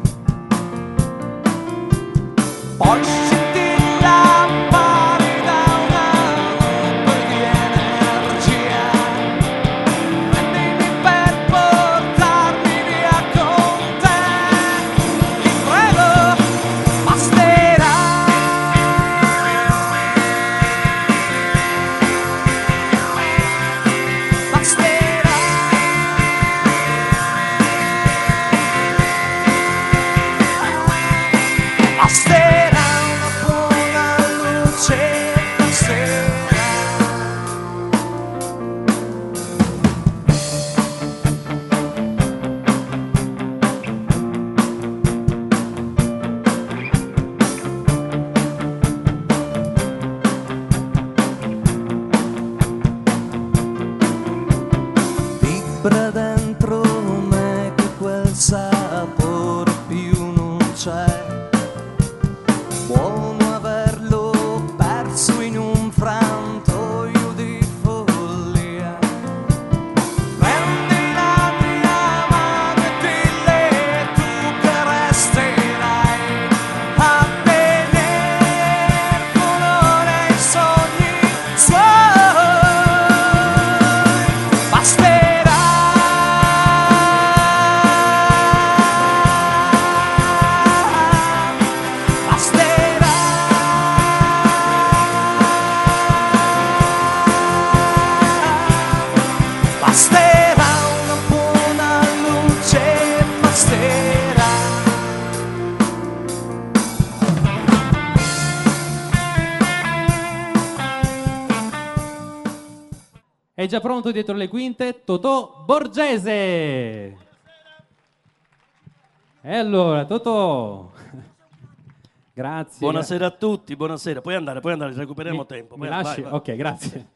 poi scintilla pari da una nube di energia, prendimi per portarmi via con te, ti prego, basterà. Basterà una buona luce stasera. Vibra dentro me che quel sapore più non c'è. Buono averlo perso in un frantoio di follia. Prendi la mia mano e dille tu che resterai a tener colore ai sogni suoi. Basterà. Basterà una buona luce, basterà. È già pronto dietro le quinte Totò Borgese. E allora, Totò. Grazie. Buonasera a tutti, buonasera. Puoi andare, recuperiamo tempo. Mi Vai, lasci? vai. Ok, grazie.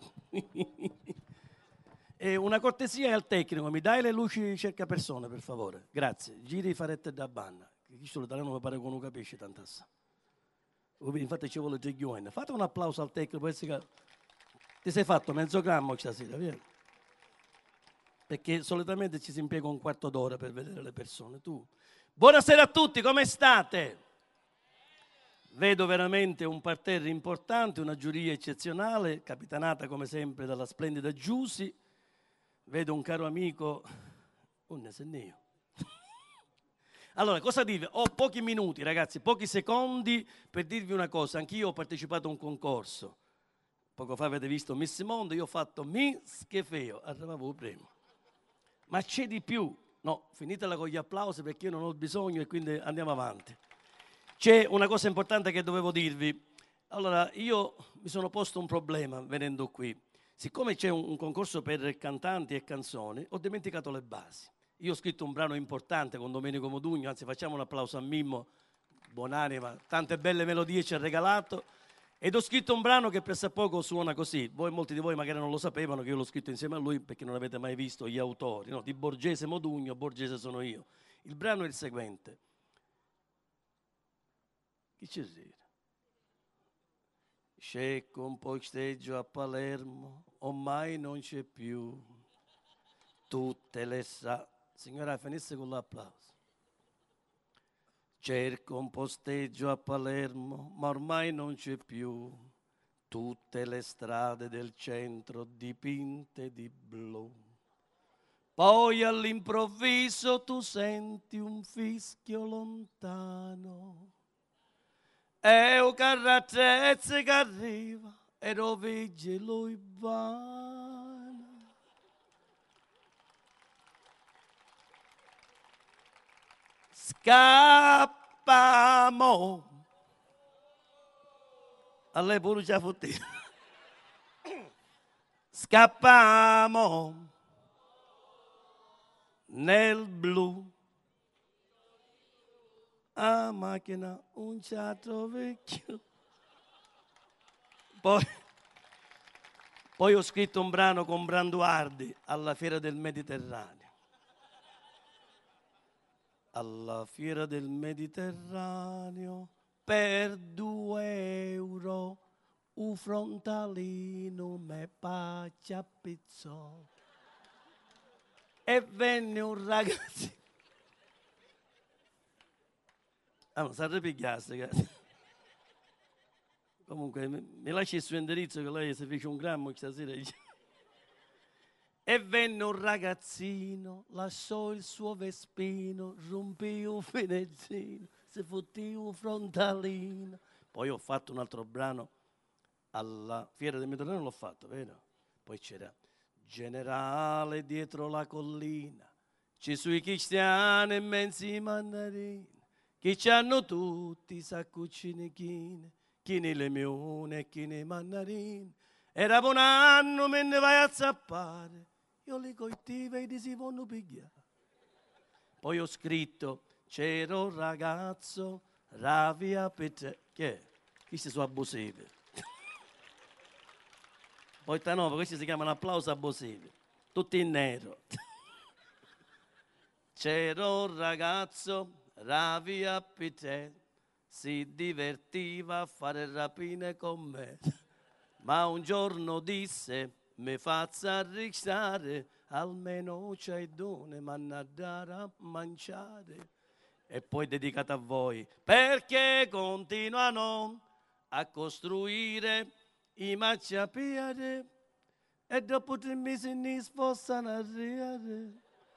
E una cortesia al tecnico, mi dai le luci cerca persone, per favore. Grazie. Giri farette da banna. Questo l'italiano mi pare che non capisce tant'assa. Infatti ci vuole Giglioine. Fate un applauso al tecnico, può essere che ti sei fatto mezzo grammo stasera, via. Perché solitamente ci si impiega un quarto d'ora per vedere le persone. Tu. Buonasera a tutti, come state? Vedo veramente un parterre importante, una giuria eccezionale, capitanata come sempre dalla splendida Giusy. Vedo un caro amico, ne se ne io. Allora, cosa dire? Ho pochi minuti, ragazzi, pochi secondi per dirvi una cosa. Anch'io ho partecipato a un concorso. Poco fa avete visto Miss Mondo, io ho fatto Miss che feo, arrivavo il primo. Ma c'è di più. No, finitela con gli applausi perché io non ho bisogno e quindi andiamo avanti. C'è una cosa importante che dovevo dirvi. Allora, io mi sono posto un problema venendo qui. Siccome c'è un concorso per cantanti e canzoni, ho dimenticato le basi. Io ho scritto un brano importante con Domenico Modugno, anzi facciamo un applauso a Mimmo, buonanima, tante belle melodie ci ha regalato. Ed ho scritto un brano che pressappoco suona così. Molti di voi magari non lo sapevano che io l'ho scritto insieme a lui perché non avete mai visto gli autori. No? Di Borgese Modugno, Borgese sono io. Il brano è il seguente. Chi c'è dire? Scecco un posteggio a Palermo, ormai non c'è più. Tutte le signora, finisse con l'applauso. Cerco un posteggio a Palermo, ma ormai non c'è più. Tutte le strade del centro dipinte di blu. Poi all'improvviso tu senti un fischio lontano. È un carrazzezzo che arriva e lo vige lui bana. Scappa Scappamo. A lei pure ci ha fottito. Scappamo nel blu. A macchina un ciato vecchio. Poi ho scritto un brano con Branduardi alla Fiera del Mediterraneo. Alla Fiera del Mediterraneo per 2 euro un frontalino me paccia pizzò. E venne un ragazzino. Non si arrepigliasse, cazzo. Comunque mi lasci il suo indirizzo che lei si fece un grammo stasera. E venne un ragazzino, lasciò il suo vespino, rompì un finezzino, si fottì un frontalino. Poi ho fatto un altro brano alla Fiera del Mediterraneo, l'ho fatto, vero? Poi c'era Generale dietro la collina, ci sui cristiani immensi mandarini, che c'hanno tutti i saccuccini chine, chi ne lemone e chi ne mandarini. Era un anno, me ne vai a zappare, io li coltivo e si vanno pigliare. Poi ho scritto, c'era un ragazzo, ravia per te. Che è? Questi sono abusivi. Poi nuova, questi si chiamano applausi abusivi. Tutti in nero. C'era un ragazzo, ravia per te, si divertiva a fare rapine con me. Ma un giorno disse, mi faccia arricciare, almeno c'hai done, manna dare a mangiare. E poi dedicato a voi, perché continuano a costruire i marciapiede e dopo 3 mesi ne sposano a riare.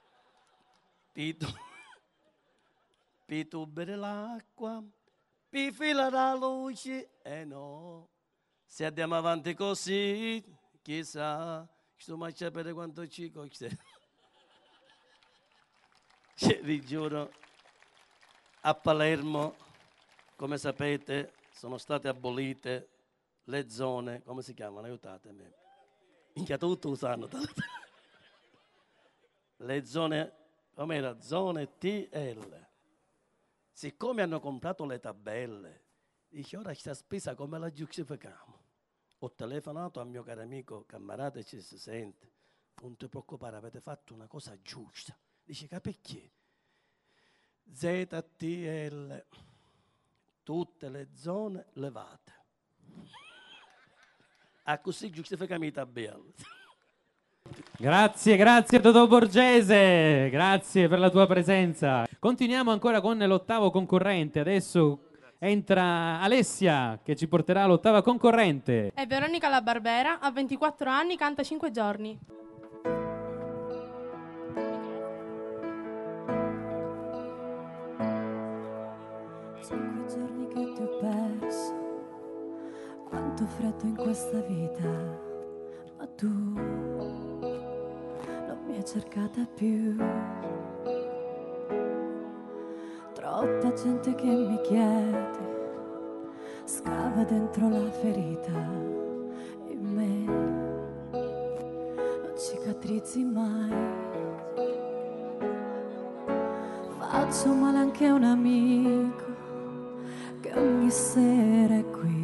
Per tubere l'acqua, per filare la luce, no. Se andiamo avanti così, chissà, questo marciapiede quanto ci costa. Vi giuro, a Palermo, come sapete, sono state abolite le zone, come si chiamano? Aiutatemi. Minchia, tutto usano. Le zone, com'era? Zone TL. Siccome hanno comprato le tabelle, dice ora sta spesa come la giustifichiamo. Ho telefonato al mio caro amico Cammarata e ci si sente. Non ti preoccupare, avete fatto una cosa giusta. Dice, perché? ZTL, tutte le zone levate. Ah, così giustificami i tabelli. Grazie Totò Borgese, grazie per la tua presenza. Continuiamo ancora con l'ottavo concorrente. Adesso entra Alessia che ci porterà all'ottava concorrente. È Veronica La Barbera, ha 24 anni, canta 5 giorni. Quanto freddo in questa vita, ma tu non mi hai cercata più. Troppa gente che mi chiede, scava dentro la ferita, in me non cicatrizzi mai. Faccio male anche a un amico che ogni sera è qui.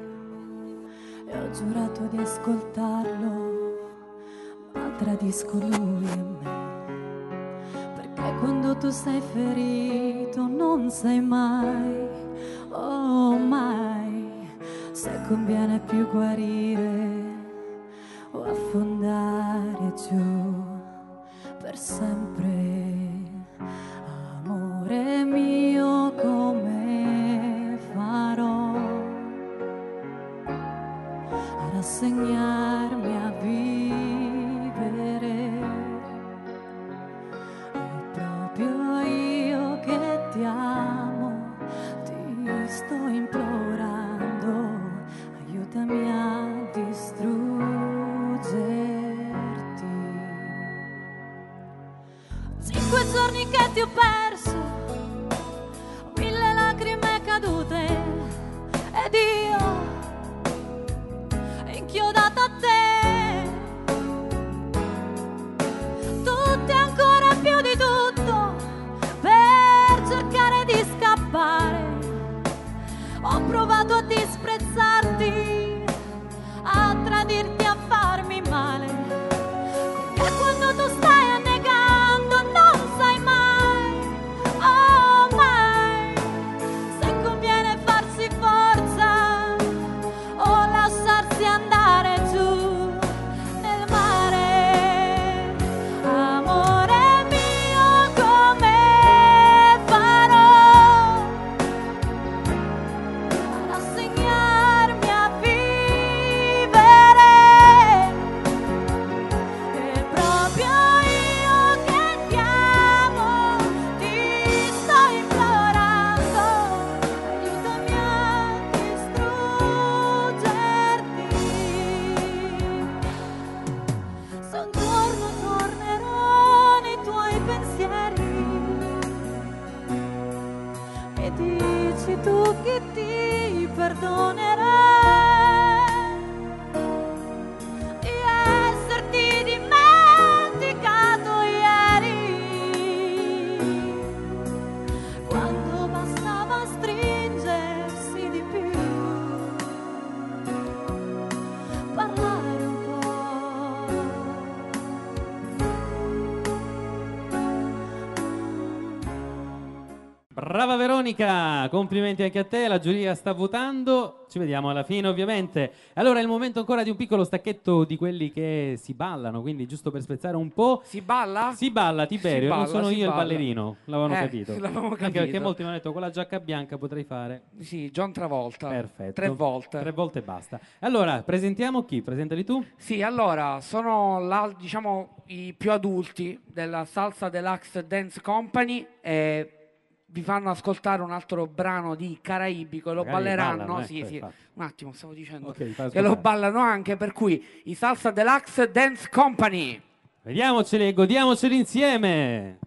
E ho giurato di ascoltarlo, ma tradisco lui e me. Perché quando tu sei ferito non sai mai, oh mai, se conviene più guarire o affondare giù per sempre. Amore mio, come farò a rassegnarmi a vivere? È proprio io che ti amo, ti sto implorando, aiutami a distruggerti. 5 giorni che ti ho perso, 1000 lacrime accanto a te. Tutto e ancora più di tutto per cercare di scappare. Ho provato a disprezzarti, a tradirti, a farmi male, perché quando tu stai annegando non sai mai, oh mai, se conviene farsi forza o lasciarsi andare giù nel mare. Amore mio, come farò a rassegnarmi a vivere? È proprio io che ti amo, ti sto implorando, aiutami a distruggerti. Se un giorno tornerò nei tuoi pensieri e dici tu che ti perdonerai di esserti dimenticato ieri, quando bastava stringersi di più, parlare un po'. Brava Veronica, complimenti anche a te, la giuria sta votando, ci vediamo alla fine ovviamente. Allora è il momento ancora di un piccolo stacchetto di quelli che si ballano, quindi giusto per spezzare un po'. Si balla? Si balla, Tiberio, Si balla, non sono si io il balla. ballerino, l'avevano capito. l'avevamo Anche capito. perché molti mi hanno detto con la giacca bianca potrei fare. Sì, John Travolta. Perfetto. 3 volte. 3 volte e basta. Allora, presentiamo chi? Presentali tu? Sì, allora, sono diciamo i più adulti della Salsa Deluxe Dance Company e vi fanno ascoltare un altro brano di Caraibico e lo Magari balleranno. ballano, Sì, sì. infatti. Un attimo, stavo dicendo Ok, fai che ascoltare. lo ballano anche, per cui i Salsa Deluxe Dance Company. Vediamoceli e godiamoceli insieme.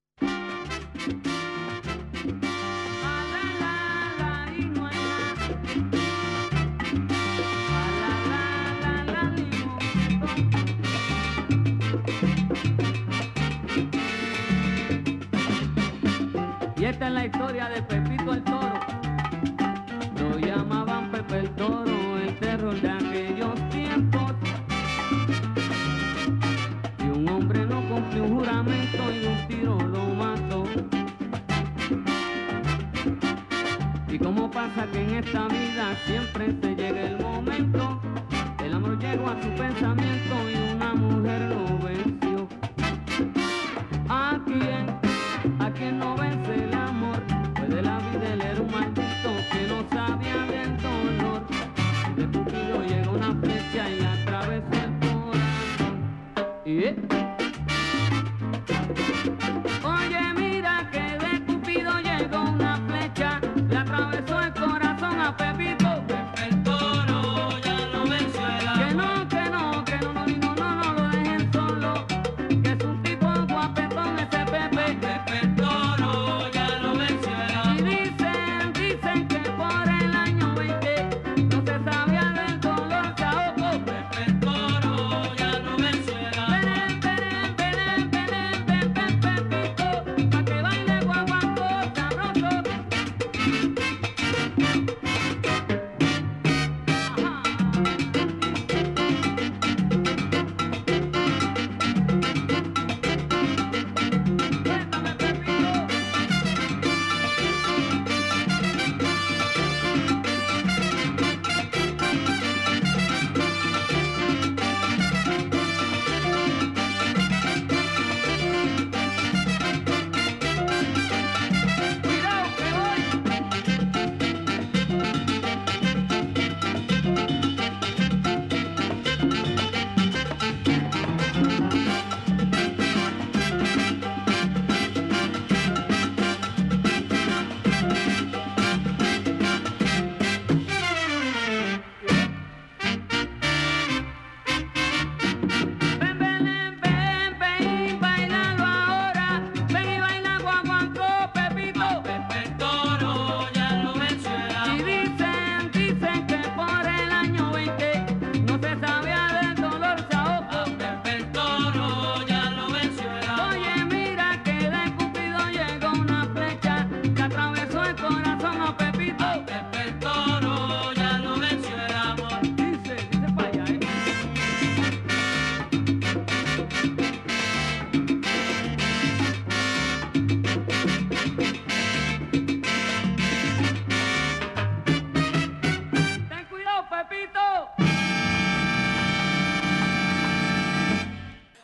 Y esta es la historia de Pepito el Toro. Lo llamaban Pepe el Toro, el terror de aquellos tiempos. Y un hombre no cumplió un juramento y de un tiro lo mató. Y como pasa que en esta vida siempre se llega el momento, el amor llegó a su pensamiento y una mujer lo venció. A quien no vence el amor, pues de la vida él era un maldito que no sabía del dolor. Y de Cupido llegó una flecha y le atravesó el corazón. Oye, mira que de Cupido llegó una flecha, le atravesó el corazón a Pepito. Pepe el Toro ya lo venció el amor. Que no, que no, que no, no, no, no lo dejen solo, que es un tipo guapetón ese Pepe. Pepe el Toro ya lo venció el amor. Y dicen que por el año 20 no se sabía del dolor saoco. Pepe el Toro ya lo venció el amor.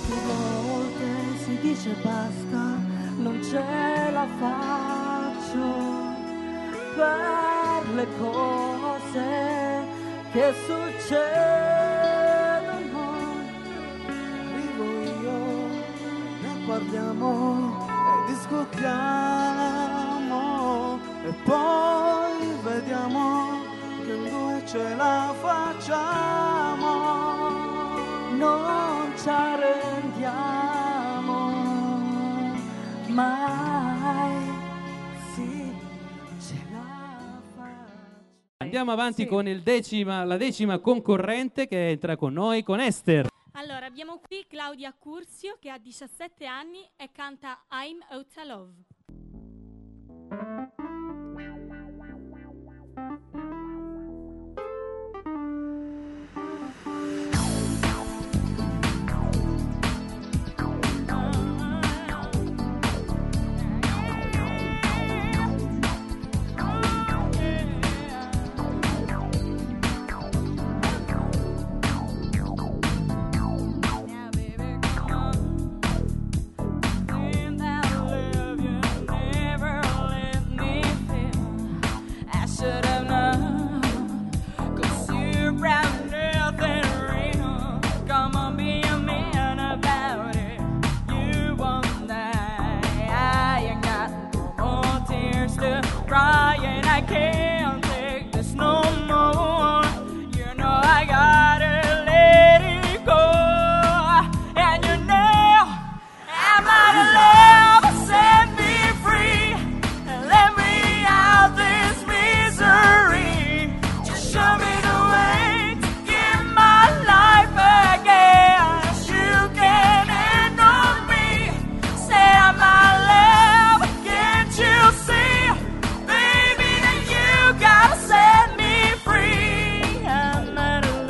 Quante volte si dice basta, non ce la faccio per le cose che succedono. Arrivo io, ne parliamo e discutiamo e poi vediamo che in due ce la facciamo. Non ci arrendiamo mai, sì, ce la facciamo. Andiamo avanti con la decima concorrente che entra con noi, con Esther. Allora, abbiamo qui Claudia Curzio che ha 17 anni e canta I'm Outta Love. Crying, I can't take this no more. You know I gotta let it go. And you know I'm out of love. Set me free and let me out this misery. Just show me the way to give my life again. You can handle me. Say I'm out of love. Can't you see? Gotta set me free. I'm out of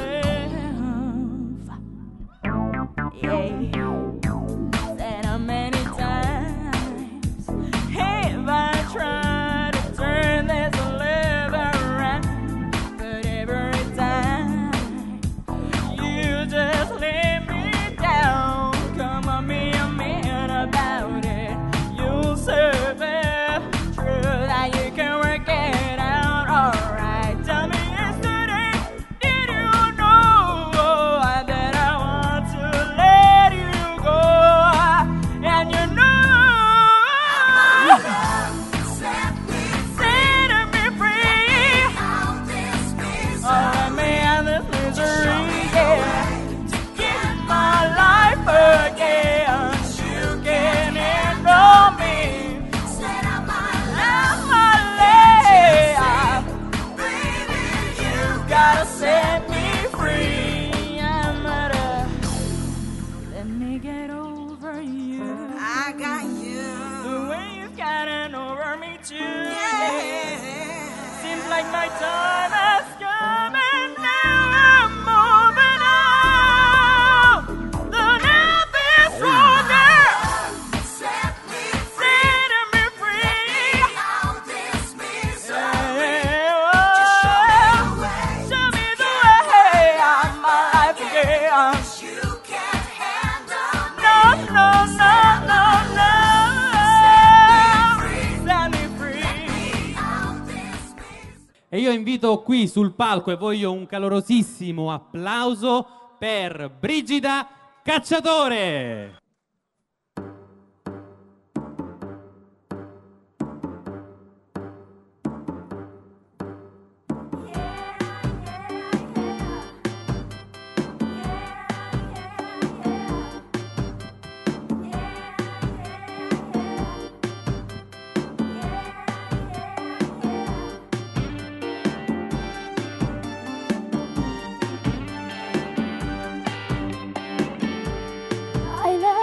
love. Yeah. Said how many times have I tried to turn this love around? But every time you just let me down. Come on, be a man about it. You'll survive. True that you can work it out. Alright, tell me yesterday, did you know that I want to let you go? And you know, set me free. Let me out this misery, yeah. To get my life again. You can handle me. Said I'm gotta set me free. I'm gonna let me get over you. I got you. The way you've gotten over me too. Yeah. Seems like my time has come and now I'm moving on. The night is stronger. Set me free. All this misery. You can't handle me. No. Set me free. E io invito qui sul palco e voglio un calorosissimo applauso per Brigida Cacciatore. I love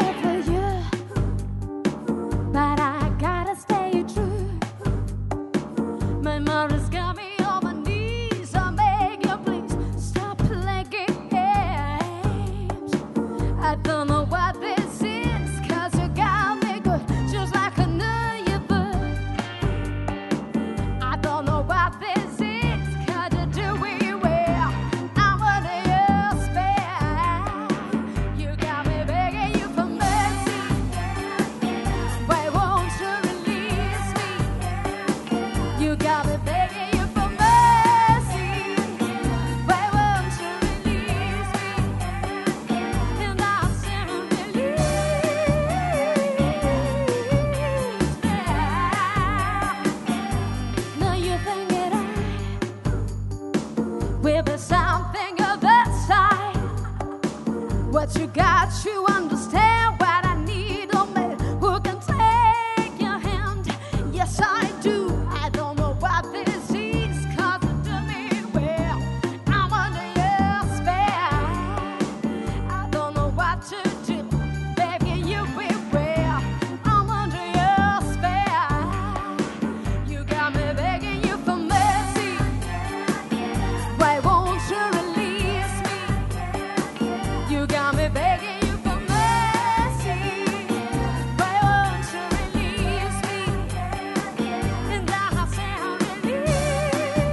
will be something of that side. What you got, you understand what I need. A man who can take your hand. Yes, I do. I don't know what this is, 'cause it do me well. I'm under your spell. I don't know what to do. Baby, you will well. I'm under your spell. You got me begging you for mercy. Why won't you release me? You got me begging you for mercy. Why won't you release me? And I say release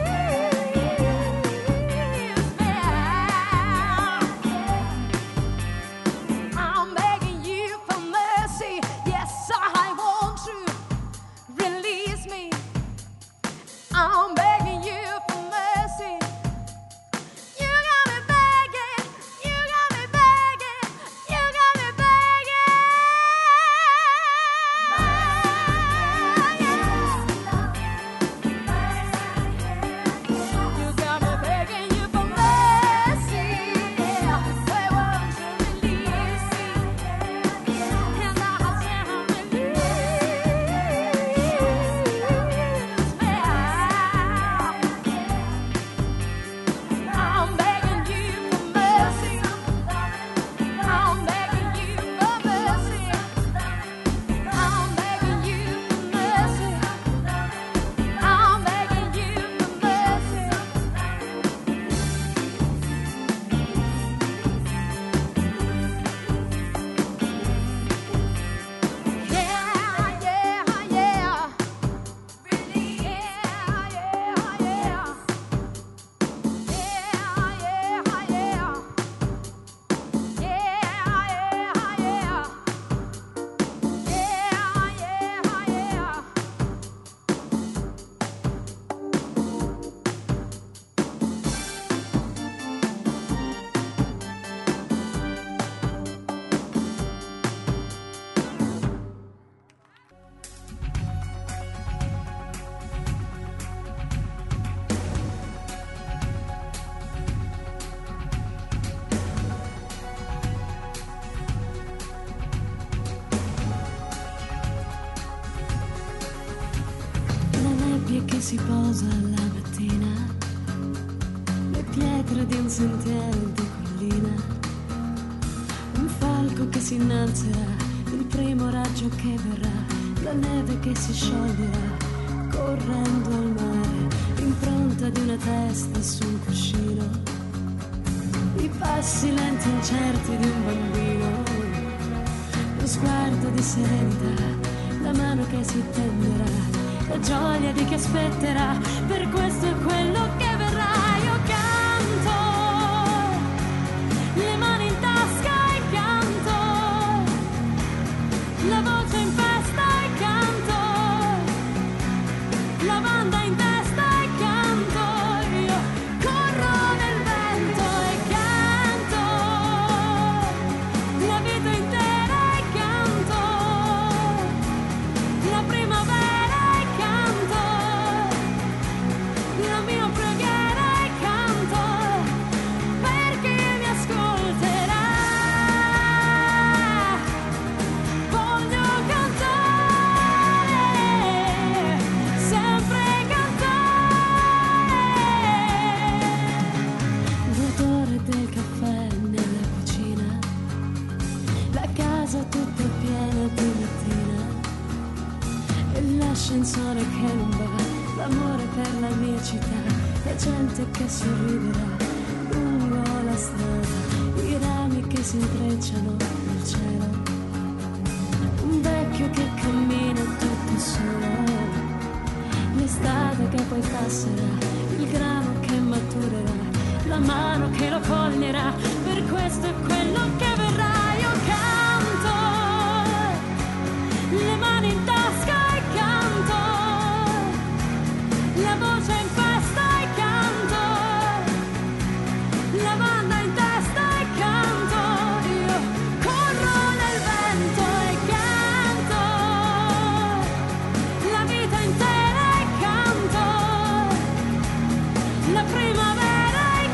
me. I'm begging you for mercy. Yes, I want you. Release me. I'm begging you for mercy. You got me begging. You got me begging. You got me begging. You got me begging you for mercy. Why won't you release me? And I say I'm begging you for mercy. I'm begging you for mercy. I'm begging you for mercy. I'm begging you for mercy. Yeah, yeah, yeah. Really? Yeah, yeah, yeah. La nebbia che si posa la mattina, le pietre di un sentiero di collina, un falco che si innalzerà, il primo raggio che verrà, la neve che si scioglierà, correndo al mare, l'impronta di una testa su un cuscino, i passi lenti e incerti di un bambino, lo sguardo di serenità, la mano che si tenderà, la gioia di chi aspetterà, per questo è quello che verrà. Io canto, le mani in tasca e canto, la voce in festa e canto, la banda in testa e canto, io corro nel vento e canto, la vita intera e canto, la primavera la mia preghiera e canto per chi mi ascolterà. Voglio cantare, sempre cantare. L'odore del caffè nella cucina, la casa tutta piena di mattina, e l'ascensore che non va, l'amore per la mia città, la gente che sorriderà lungo la strada, i rami che si intrecciano nel cielo, un vecchio che cammina tutto solo, l'estate che poi passerà, il grano che maturerà, la mano che lo coglierà, per questo è quello che verrà. Io canto, le mani in tasca e canto, la voce in festa e canto, la banda in testa e canto, io corro nel vento e canto, la vita intera e canto, la primavera e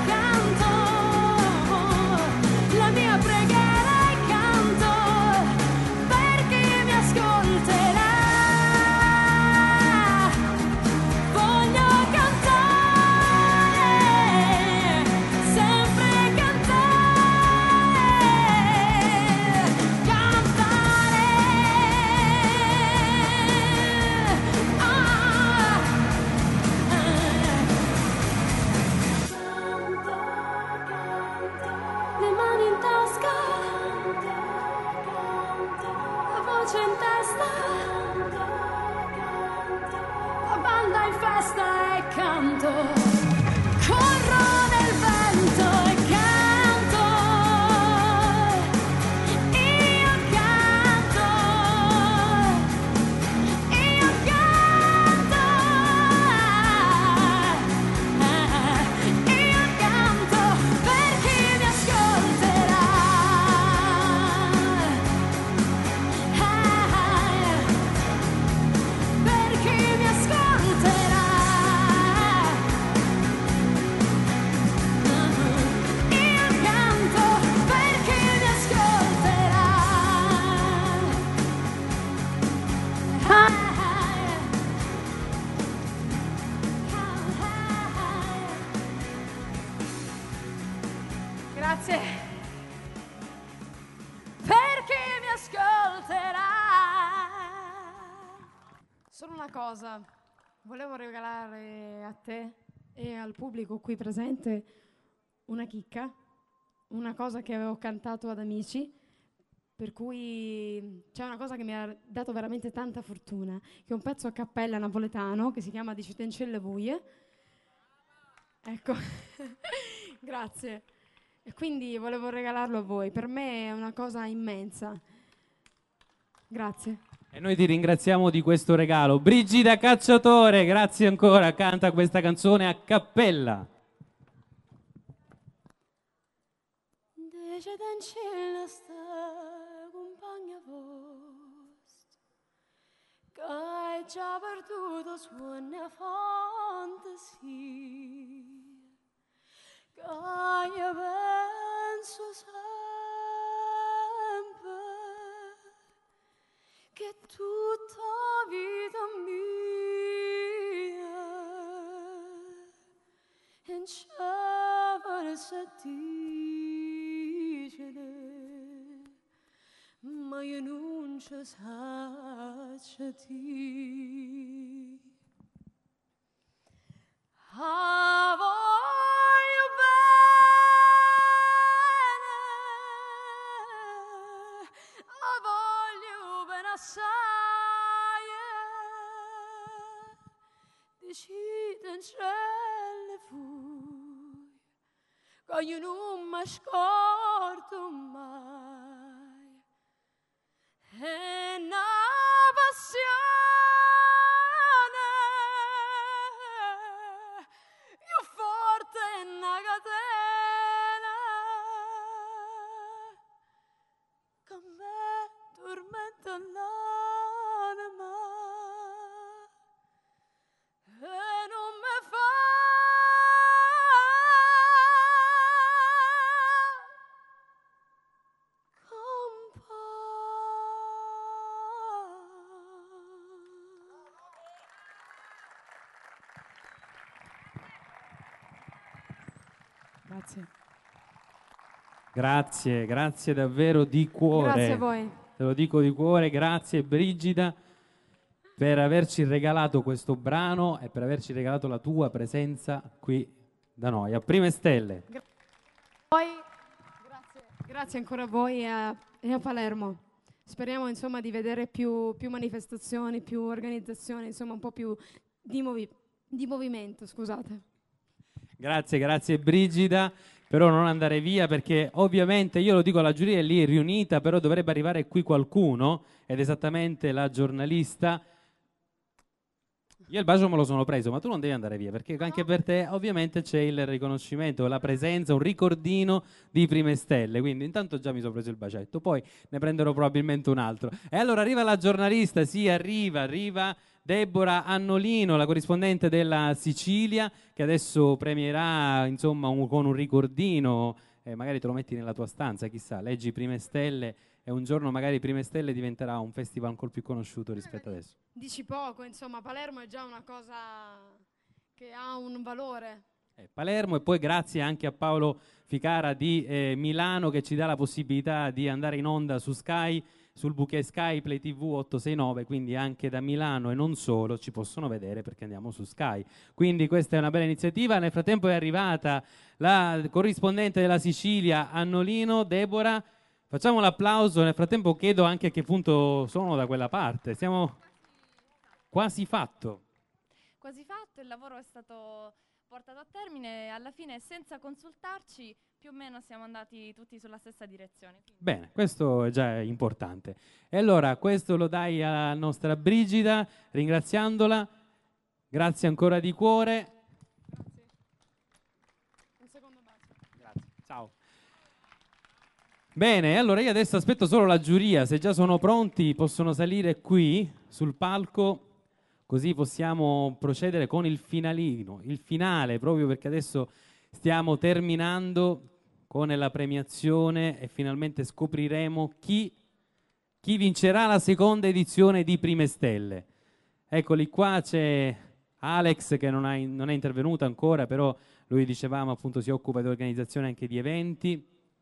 Grazie. Perché mi ascolterà. Solo una cosa, volevo regalare a te e al pubblico qui presente una chicca, una cosa che avevo cantato ad amici, per cui c'è una cosa che mi ha dato veramente tanta fortuna, che è un pezzo a cappella napoletano che si chiama Di Citencelle Vuie. Ecco, grazie. E quindi volevo regalarlo a voi, per me è una cosa immensa. Grazie. E noi ti ringraziamo di questo regalo. Brigida Cacciatore, grazie ancora, canta questa canzone a cappella. Dice d'ancella sta compagna vostra che hai già perduto suona fantasia, che io penso sempre che tutta vita mia non c'è per sentirne, ma io non ci saccio di. A voglio bene, a voglio bene assai, decide in cielo fui, che io non mi scordo mai, e una passione più forte è una catena che me tormenta l'anima e non me fa Grazie. Grazie, grazie davvero di cuore. Grazie a voi. Te lo dico di cuore, grazie Brigida per averci regalato questo brano e per averci regalato la tua presenza qui da noi, a Prime Stelle. Grazie ancora a voi e a Palermo. Speriamo insomma di vedere più manifestazioni, più organizzazioni, insomma un po' più di movimento, scusate. Grazie, grazie Brigida, però non andare via perché ovviamente io lo dico alla giuria è lì riunita, però dovrebbe arrivare qui qualcuno ed esattamente la giornalista. Io il bacio me lo sono preso, ma tu non devi andare via perché anche per te ovviamente c'è il riconoscimento, la presenza, un ricordino di Prime Stelle, quindi intanto già mi sono preso il bacetto, poi ne prenderò probabilmente un altro. E allora arriva la giornalista, sì, arriva Deborah Annolino, la corrispondente della Sicilia, che adesso premierà insomma con un ricordino, magari te lo metti nella tua stanza, chissà, leggi Prime Stelle e un giorno magari Prime Stelle diventerà un festival ancora più conosciuto rispetto adesso. Dici poco, insomma, Palermo è già una cosa che ha un valore. Palermo, e poi grazie anche a Paolo Ficara di Milano che ci dà la possibilità di andare in onda su Sky, sul bouquet Sky Play TV 869, quindi anche da Milano e non solo ci possono vedere perché andiamo su Sky. Quindi questa è una bella iniziativa. Nel frattempo è arrivata la corrispondente della Sicilia, Annolino, Deborah. Facciamo l'applauso. Nel frattempo chiedo anche a che punto sono da quella parte. Siamo quasi fatto. Quasi fatto, il lavoro è stato portato a termine e alla fine senza consultarci più o meno siamo andati tutti sulla stessa direzione. Bene, questo è già importante. E allora questo lo dai alla nostra Brigida, ringraziandola. Grazie ancora di cuore. Grazie. Un secondo bacio. Grazie. Ciao. Bene, allora io adesso aspetto solo la giuria, se già sono pronti possono salire qui sul palco, così possiamo procedere con il finalino, il finale, proprio perché adesso stiamo terminando con la premiazione e finalmente scopriremo chi vincerà la seconda edizione di Prime Stelle. Eccoli qua, c'è Alex che non è intervenuto ancora, però lui dicevamo appunto si occupa di organizzazione anche di eventi.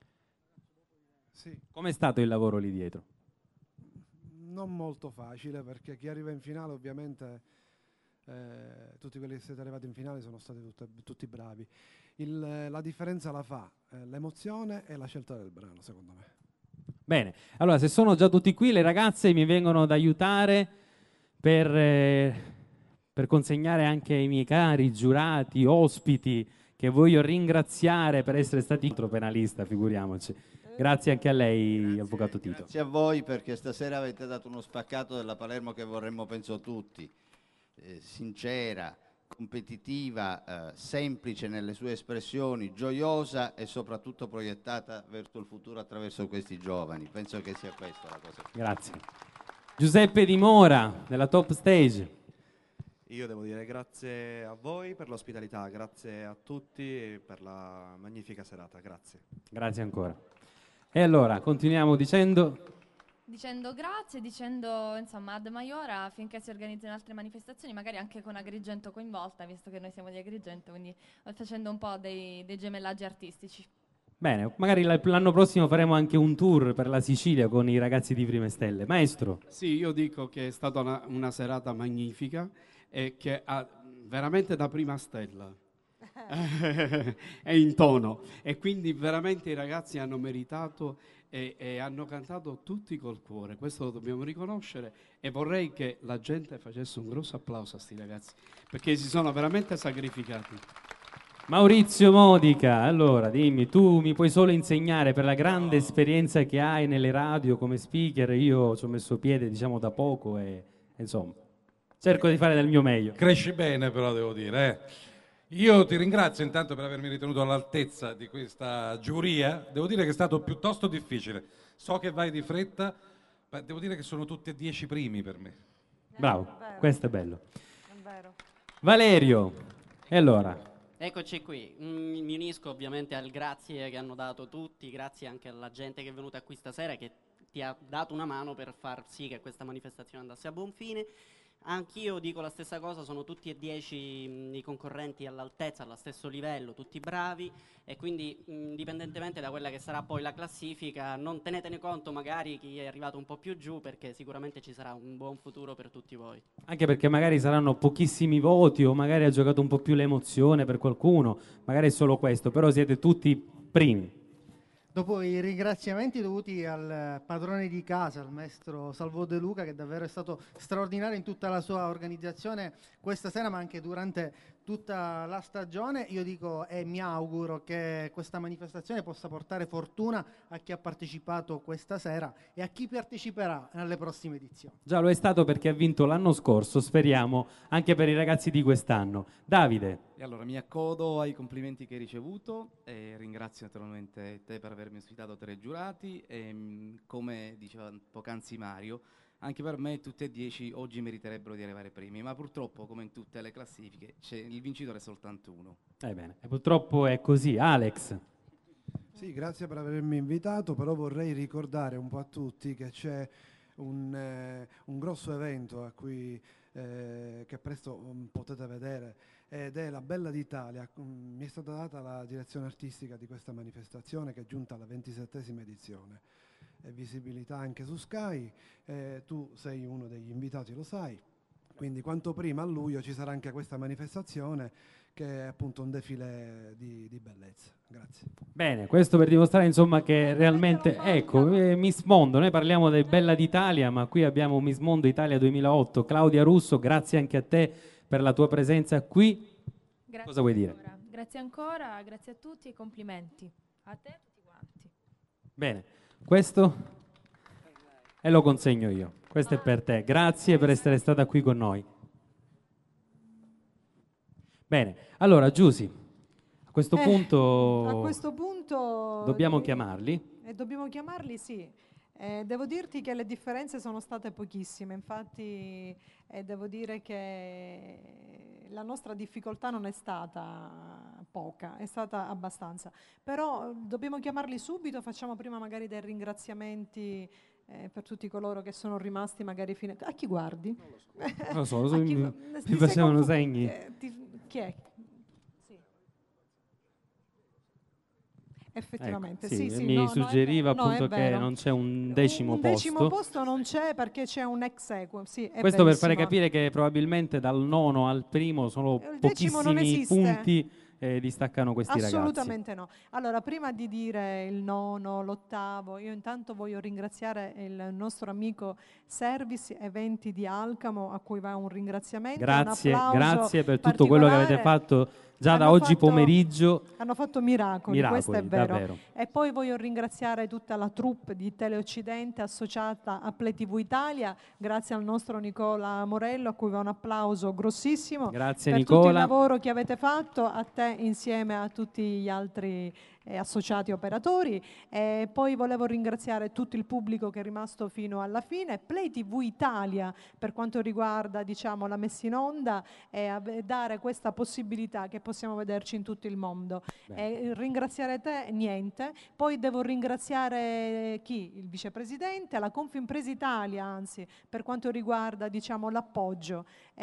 Sì. Com'è stato il lavoro lì dietro? Non molto facile, perché chi arriva in finale ovviamente, tutti quelli che siete arrivati in finale sono stati tutti bravi. La differenza la fa l'emozione e la scelta del brano, secondo me. Bene, allora se sono già tutti qui, le ragazze mi vengono ad aiutare per consegnare anche ai miei cari giurati, ospiti, che voglio ringraziare per essere stati contro penalista, figuriamoci. Grazie anche a lei, Avvocato Tito. Grazie a voi, perché stasera avete dato uno spaccato della Palermo che vorremmo, penso tutti, sincera, competitiva, semplice nelle sue espressioni, gioiosa e soprattutto proiettata verso il futuro attraverso questi giovani. Penso che sia questa la cosa. Grazie. Giuseppe Di Mora, della Top Stage. Io devo dire grazie a voi per l'ospitalità, grazie a tutti per la magnifica serata, grazie. Grazie ancora. E allora, continuiamo dicendo Grazie, dicendo insomma ad Maiora affinché si organizzino altre manifestazioni, magari anche con Agrigento coinvolta, visto che noi siamo di Agrigento, quindi facendo un po' dei gemellaggi artistici. bene, magari l'anno prossimo faremo anche un tour per la Sicilia con i ragazzi di Prime Stelle. Maestro. Sì, io dico che è stata una serata magnifica e che ha veramente da prima stella. È in tono, e quindi veramente i ragazzi hanno meritato e hanno cantato tutti col cuore, questo lo dobbiamo riconoscere, e vorrei che la gente facesse un grosso applauso a sti ragazzi perché si sono veramente sacrificati. Maurizio Modica, allora dimmi, tu mi puoi solo insegnare per la grande esperienza che hai nelle radio come speaker. Io ci ho messo piede diciamo da poco e insomma cerco di fare del mio meglio. Cresci bene però, devo dire. Io ti ringrazio intanto per avermi ritenuto all'altezza di questa giuria. Devo dire che è stato piuttosto difficile. So che vai di fretta, ma devo dire che sono tutti e 10 primi per me. Bravo, questo è bello. Valerio, e allora? Eccoci qui, mi unisco ovviamente al grazie che hanno dato tutti, grazie anche alla gente che è venuta qui stasera, che ti ha dato una mano per far sì che questa manifestazione andasse a buon fine. Anch'io dico la stessa cosa, sono tutti e 10 i concorrenti all'altezza, allo stesso livello, tutti bravi, e quindi indipendentemente da quella che sarà poi la classifica, non tenetene conto magari chi è arrivato un po' più giù, perché sicuramente ci sarà un buon futuro per tutti voi. Anche perché magari saranno pochissimi voti o magari ha giocato un po' più l'emozione per qualcuno, magari è solo questo, però siete tutti primi. Dopo i ringraziamenti dovuti al padrone di casa, al maestro Salvo De Luca, che davvero è stato straordinario in tutta la sua organizzazione questa sera, ma anche durante tutta la stagione, io dico e mi auguro che questa manifestazione possa portare fortuna a chi ha partecipato questa sera e a chi parteciperà alle prossime edizioni. Già lo è stato perché ha vinto l'anno scorso, speriamo anche per i ragazzi di quest'anno. Davide. E allora mi accodo ai complimenti che hai ricevuto e ringrazio naturalmente te per avermi ospitato tra i giurati e come diceva poc'anzi Mario, anche per me tutti e 10 oggi meriterebbero di arrivare primi, ma purtroppo come in tutte le classifiche il vincitore è soltanto uno. Bene, e purtroppo è così. Alex. Sì, grazie per avermi invitato, però vorrei ricordare un po' a tutti che c'è un grosso evento a cui che presto potete vedere, ed è la Bella d'Italia. Mi è stata data la direzione artistica di questa manifestazione, che è giunta alla 27esima edizione. È visibilità anche su Sky, tu sei uno degli invitati, lo sai, quindi quanto prima a luglio ci sarà anche questa manifestazione, che è appunto un defilé di bellezza. Grazie. Bene, questo per dimostrare insomma che realmente, ecco, Miss Mondo, noi parliamo di Bella d'Italia, ma qui abbiamo Miss Mondo Italia 2008, Claudia Russo, grazie anche a te per la tua presenza qui. Grazie. Cosa vuoi dire? Grazie ancora, grazie a tutti e complimenti a te e a tutti quanti. Bene, questo e lo consegno io, questo è per te, grazie per essere stata qui con noi. Bene, allora Giusy, a questo punto dobbiamo chiamarli. Dobbiamo chiamarli, sì. Devo dirti che le differenze sono state pochissime, infatti devo dire che la nostra difficoltà non è stata poca, è stata abbastanza. Però dobbiamo chiamarli subito, facciamo prima magari dei ringraziamenti per tutti coloro che sono rimasti magari fino a chi guardi? Non lo so, mi facevano segni. Chi è? Sì. Effettivamente, Ecco, sì, mi no, suggeriva no, appunto è che vero. non c'è un decimo Un posto. decimo posto non c'è perché c'è un ex equo, sì, è Questo per fare verissimo. capire che probabilmente dal nono al primo sono Il decimo non pochissimi esiste. punti distaccano questi ragazzi. Assolutamente no. Allora, prima di dire il nono, l'ottavo, io intanto voglio ringraziare il nostro amico Service Eventi di Alcamo, a cui va un ringraziamento. Grazie, un applauso grazie per tutto quello che avete particolare. fatto già da Hanno oggi fatto- pomeriggio. Hanno fatto miracoli, questo è vero. davvero. E poi voglio ringraziare tutta la troupe di Teleoccidente associata a Play TV Italia, grazie al nostro Nicola Morello, a cui va un applauso grossissimo. Grazie, per tutto il Nicola. lavoro che avete fatto, a te insieme a tutti gli altri associati operatori. E poi volevo ringraziare tutto il pubblico che è rimasto fino alla fine, Play TV Italia per quanto riguarda, diciamo, la messa in onda e dare questa possibilità che possiamo vederci in tutto il mondo. Ringraziare te, niente. Poi devo ringraziare chi? Il vicepresidente, la Confimpresa Italia, anzi, per quanto riguarda, diciamo, l'appoggio.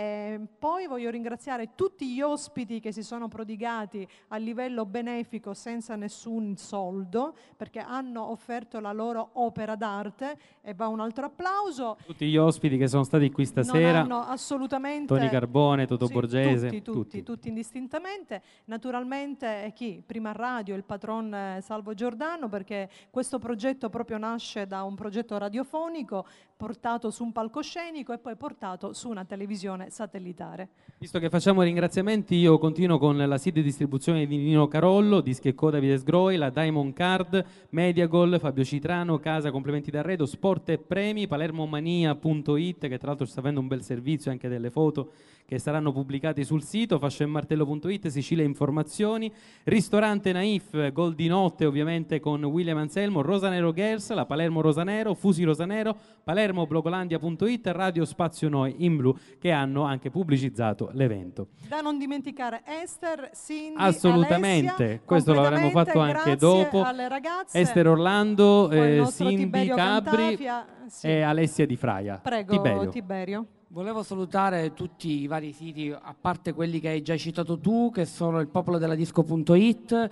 Poi voglio ringraziare tutti gli ospiti che si sono prodigati a livello benefico senza nessun soldo, perché hanno offerto la loro opera d'arte, e va un altro applauso. Tutti gli ospiti che sono stati qui stasera. Non hanno assolutamente Toni Carbone, Toto Sì, Borgese, tutti indistintamente. Naturalmente chi? Prima Radio, il patron Salvo Giordano, perché questo progetto proprio nasce da un progetto radiofonico portato su un palcoscenico e poi portato su una televisione satellitare. Visto che facciamo ringraziamenti, io continuo con la sede di distribuzione di Nino Carollo, Dischecco Davide Sgroi, la Diamond Card, Mediagol, Fabio Citrano, Casa Complementi d'Arredo, Sport e Premi, palermomania.it, che tra l'altro sta avendo un bel servizio, anche delle foto che saranno pubblicati sul sito, fascioemartello.it, Sicilia Informazioni, Ristorante Naif, Gol di Notte ovviamente con William Anselmo, Rosanero Girls, la Palermo Rosanero, Fusi Rosanero, palermoblogolandia.it, Radio Spazio Noi in Blu, che hanno anche pubblicizzato l'evento. Da non dimenticare Esther, Cindy, Assolutamente, Alessia, questo lo avremo fatto anche grazie dopo. alle ragazze. Esther Orlando, Poi il nostro Cindy Tiberio Cabri Cantafia, sì. e Alessia Di Fraia. Prego, Tiberio. Volevo salutare tutti i vari siti, a parte quelli che hai già citato tu, che sono il popolodelladisco.it,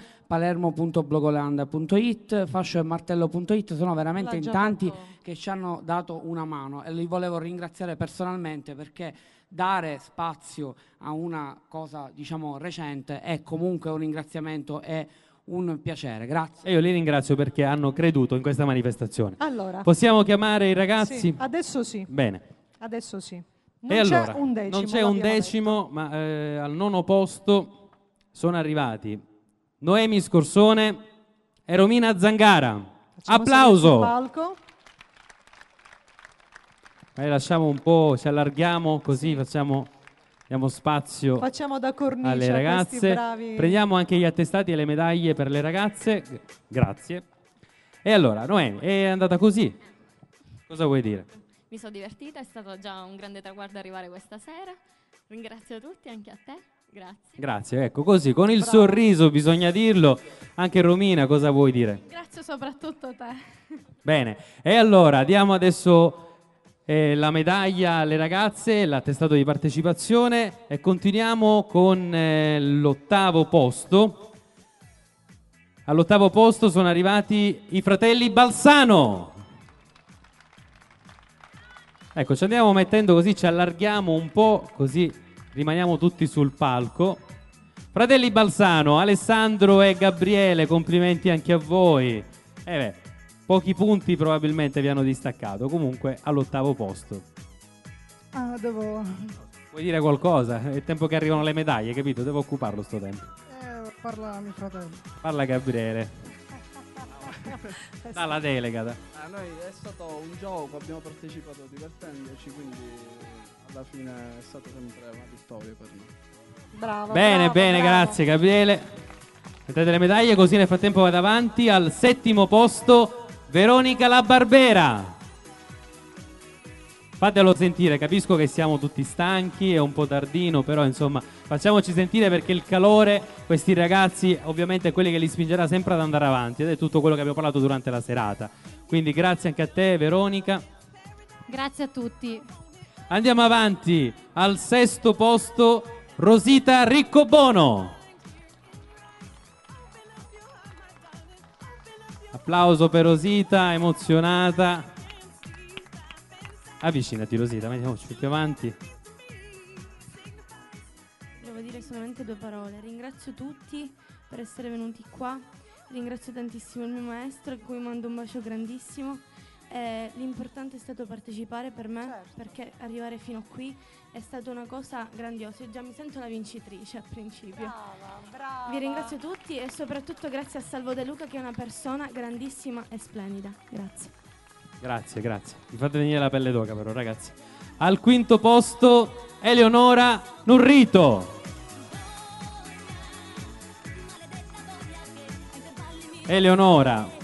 palermo.blogolanda.it, fascioemartello.it, sono veramente L'ha in già tanti fatto. che ci hanno dato una mano e li volevo ringraziare personalmente, perché dare spazio a una cosa, diciamo, recente è comunque un ringraziamento e un piacere. Grazie. E io li ringrazio perché hanno creduto in questa manifestazione. Allora. Possiamo chiamare i ragazzi? Sì, adesso sì. Bene. Adesso sì. E allora, c'è un decimo. non c'è un l'abbiamo decimo, ma al nono posto sono arrivati Noemi Scorsone e Romina Zangara. Facciamo Applauso! salire sul palco. Lasciamo un po', ci allarghiamo così, diamo spazio Facciamo da cornice alle a questi ragazze. bravi. Prendiamo anche gli attestati e le medaglie per le ragazze. Grazie. E allora, Noemi, è andata così? Cosa vuoi dire? Mi sono divertita, è stato già un grande traguardo arrivare questa sera. Ringrazio tutti, anche a te. Grazie. Grazie, ecco, così, con il sorriso, bisogna dirlo. Anche Romina, cosa vuoi dire? Grazie soprattutto a te. Bene, e allora diamo adesso la medaglia alle ragazze, l'attestato di partecipazione e continuiamo con l'ottavo posto. All'ottavo posto sono arrivati i fratelli Balsano. Ecco, ci andiamo mettendo così, ci allarghiamo un po', così rimaniamo tutti sul palco. Fratelli Balsano, Alessandro e Gabriele, complimenti anche a voi. Pochi punti probabilmente vi hanno distaccato, comunque all'ottavo posto. Devo... Vuoi dire qualcosa? È il tempo che arrivano le medaglie, capito? Devo occuparlo sto tempo. Parla mio fratello. Parla Gabriele. Dalla delega. A noi è stato un gioco, abbiamo partecipato divertendoci, quindi alla fine è stata sempre una vittoria per noi. Bravo. Bene, bene, grazie Gabriele. Mettete le medaglie, così nel frattempo vado avanti. Al settimo posto Veronica La Barbera. Fatelo sentire, capisco che siamo tutti stanchi, è un po' tardino, però insomma facciamoci sentire, perché il calore, questi ragazzi ovviamente è quelli che li spingerà sempre ad andare avanti, ed è tutto quello che abbiamo parlato durante la serata. Quindi grazie anche a te Veronica. Grazie a tutti. Andiamo avanti, al sesto posto Rosita Riccobono. Applauso per Rosita, emozionata. Avvicinati Rosita, mettiamoci più avanti. Volevo dire solamente 2 parole. Ringrazio tutti per essere venuti qua. Ringrazio tantissimo il mio maestro, a cui mando un bacio grandissimo. L'importante è stato partecipare per me, perché arrivare fino a qui è stata una cosa grandiosa. Io già mi sento la vincitrice a principio. Brava. Vi ringrazio tutti e soprattutto grazie a Salvo De Luca, che è una persona grandissima e splendida. Grazie. Grazie, grazie. Mi fate venire la pelle d'oca però, ragazzi. Al quinto posto Eleonora Nurrito. Eleonora.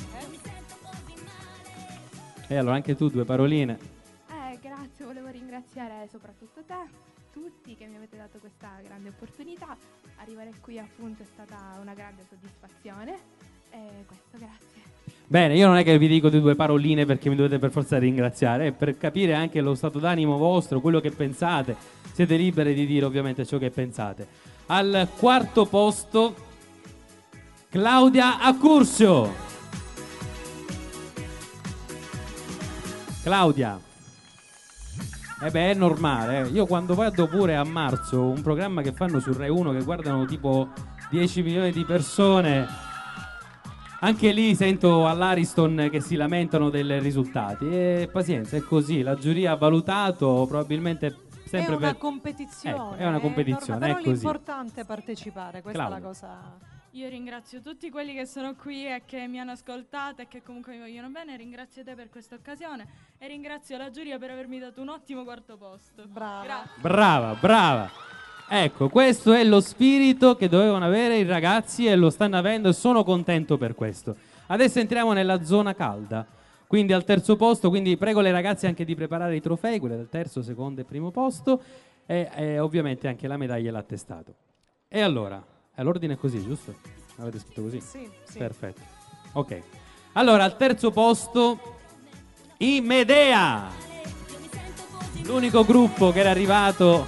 E allora anche tu 2 paroline. Grazie, volevo ringraziare soprattutto te, tutti che mi avete dato questa grande opportunità. Arrivare qui appunto è stata una grande soddisfazione. E questo, grazie. Bene, io non è che vi dico 2 paroline perché mi dovete per forza ringraziare, è per capire anche lo stato d'animo vostro, quello che pensate. Siete liberi di dire ovviamente ciò che pensate. Al quarto posto Claudia Accursio. Claudia, è normale. Io quando vado pure a marzo, un programma che fanno su Rai 1 che guardano tipo 10 milioni di persone, anche lì sento all'Ariston che si lamentano dei risultati. E pazienza, è così. La giuria ha valutato, probabilmente sempre è una per... competizione. Ecco, è una competizione, però è così. l'importante è partecipare, questa Claudia. è la cosa. Io ringrazio tutti quelli che sono qui e che mi hanno ascoltato e che comunque mi vogliono bene. Ringrazio te per questa occasione e ringrazio la giuria per avermi dato un ottimo quarto posto. Brava. Brava, brava. Ecco, questo è lo spirito che dovevano avere i ragazzi e lo stanno avendo e sono contento per questo. Adesso entriamo nella zona calda, quindi al terzo posto, quindi prego le ragazze anche di preparare i trofei, quelli del terzo, secondo e primo posto e ovviamente anche la medaglia e l'attestato. E allora, l'ordine è così, giusto? Avete scritto così? Sì. Perfetto. Ok. Allora, al terzo posto i Medea. L'unico gruppo che era arrivato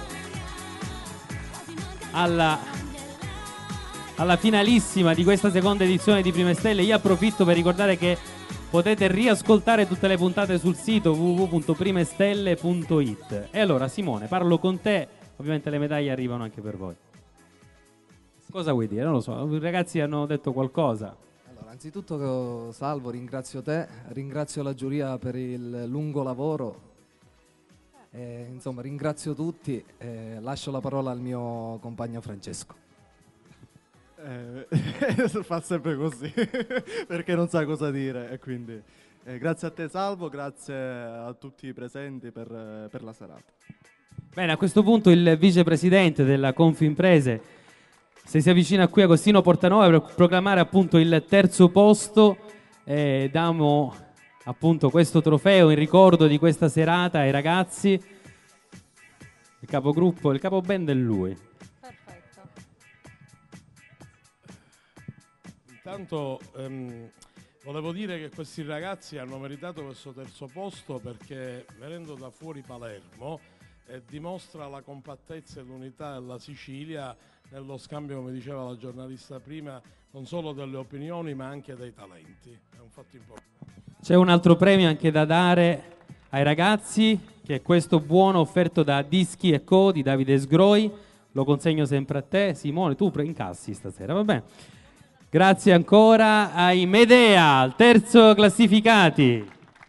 alla finalissima di questa seconda edizione di Prime Stelle. Io approfitto per ricordare che potete riascoltare tutte le puntate sul sito www.primestelle.it. E allora Simone, parlo con te, ovviamente le medaglie arrivano anche per voi. Cosa vuoi dire? Non lo so, i ragazzi hanno detto qualcosa. Allora, anzitutto Salvo, ringrazio te, ringrazio la giuria per il lungo lavoro. Insomma, ringrazio tutti e lascio la parola al mio compagno Francesco. Fa sempre così perché non sa cosa dire e quindi grazie a te Salvo, grazie a tutti i presenti per la serata. Bene, a questo punto il vicepresidente della Confimprese, se si avvicina qui Agostino Portanova, per proclamare appunto il terzo posto, diamo appunto questo trofeo in ricordo di questa serata ai ragazzi. Il capogruppo, il capoband è lui. Intanto volevo dire che questi ragazzi hanno meritato questo terzo posto perché venendo da fuori Palermo dimostra la compattezza e l'unità della Sicilia nello scambio, come diceva la giornalista prima, non solo delle opinioni ma anche dei talenti. È un fatto importante. C'è un altro premio anche da dare ai ragazzi, che è questo buono offerto da Dischi & Co. di Davide Sgroi. Lo consegno sempre a te, Simone, tu incassi stasera, va bene? Grazie ancora ai Medea, al terzo classificati.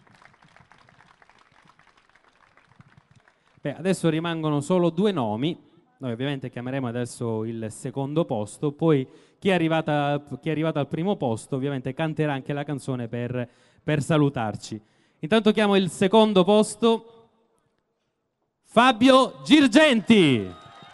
Beh, adesso rimangono solo 2 nomi. Noi ovviamente chiameremo adesso il secondo posto, poi chi è arrivato al primo posto ovviamente canterà anche la canzone per salutarci. Intanto chiamo il secondo posto, Fabio Girgenti.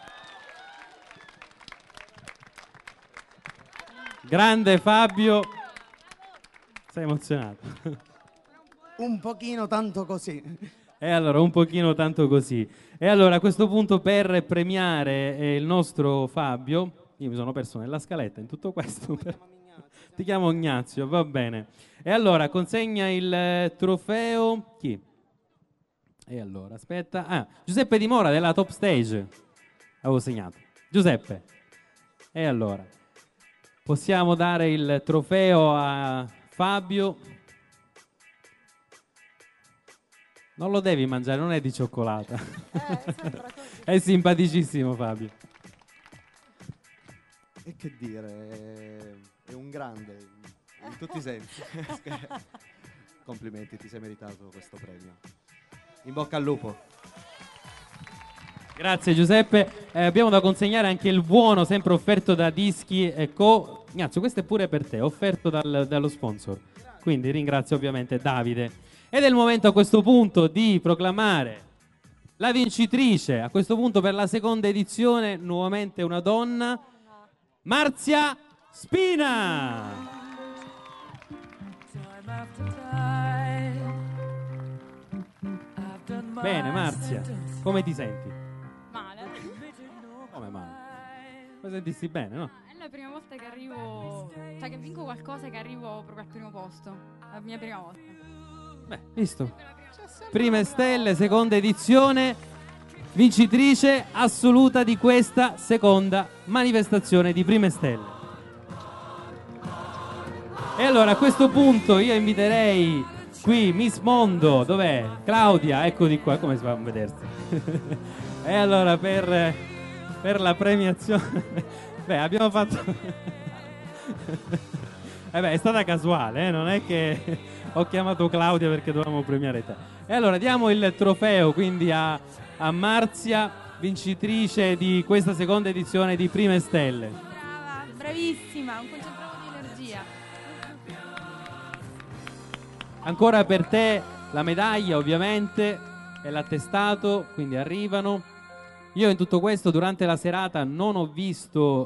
Grande Fabio, sei emozionato? Un pochino tanto così. E allora, un pochino tanto così. E allora, a questo punto, per premiare il nostro Fabio, io mi sono perso nella scaletta in tutto questo. Ti chiamo Ignazio, va bene. E allora, consegna il trofeo. Chi? E allora, aspetta. Giuseppe Di Mora della Top Stage. Avevo segnato. Giuseppe. E allora, possiamo dare il trofeo a Fabio. Non lo devi mangiare, non è di cioccolata. È simpaticissimo Fabio. E che dire, è un grande in tutti i sensi. Complimenti, ti sei meritato questo premio. In bocca al lupo. Grazie Giuseppe. Abbiamo da consegnare anche il buono, sempre offerto da Dischi e Co. Ignazio, questo è pure per te, offerto dallo sponsor. Quindi ringrazio ovviamente Davide. Ed è il momento a questo punto di proclamare la vincitrice, a questo punto per la seconda edizione, nuovamente una donna, Marzia Spina. Bene Marzia, come ti senti? Male. Come male? Come sentissi bene, no? È la prima volta che arrivo, cioè che vinco qualcosa e che arrivo proprio al primo posto. La mia prima volta. Beh, visto. Prime stelle, seconda edizione, vincitrice assoluta di questa seconda manifestazione di Prime Stelle. E allora a questo punto io inviterei qui Miss Mondo, dov'è? Claudia, ecco di qua, come si fa a vedersi? E allora per la premiazione, beh abbiamo fatto, è stata casuale, non è che ho chiamato Claudia perché dovevamo premiare te. E allora diamo il trofeo quindi a Marzia, vincitrice di questa seconda edizione di Prime Stelle. Brava, bravissima, un concentrato di energia. Ancora per te la medaglia ovviamente e l'attestato, quindi arrivano. Io in tutto questo durante la serata non ho visto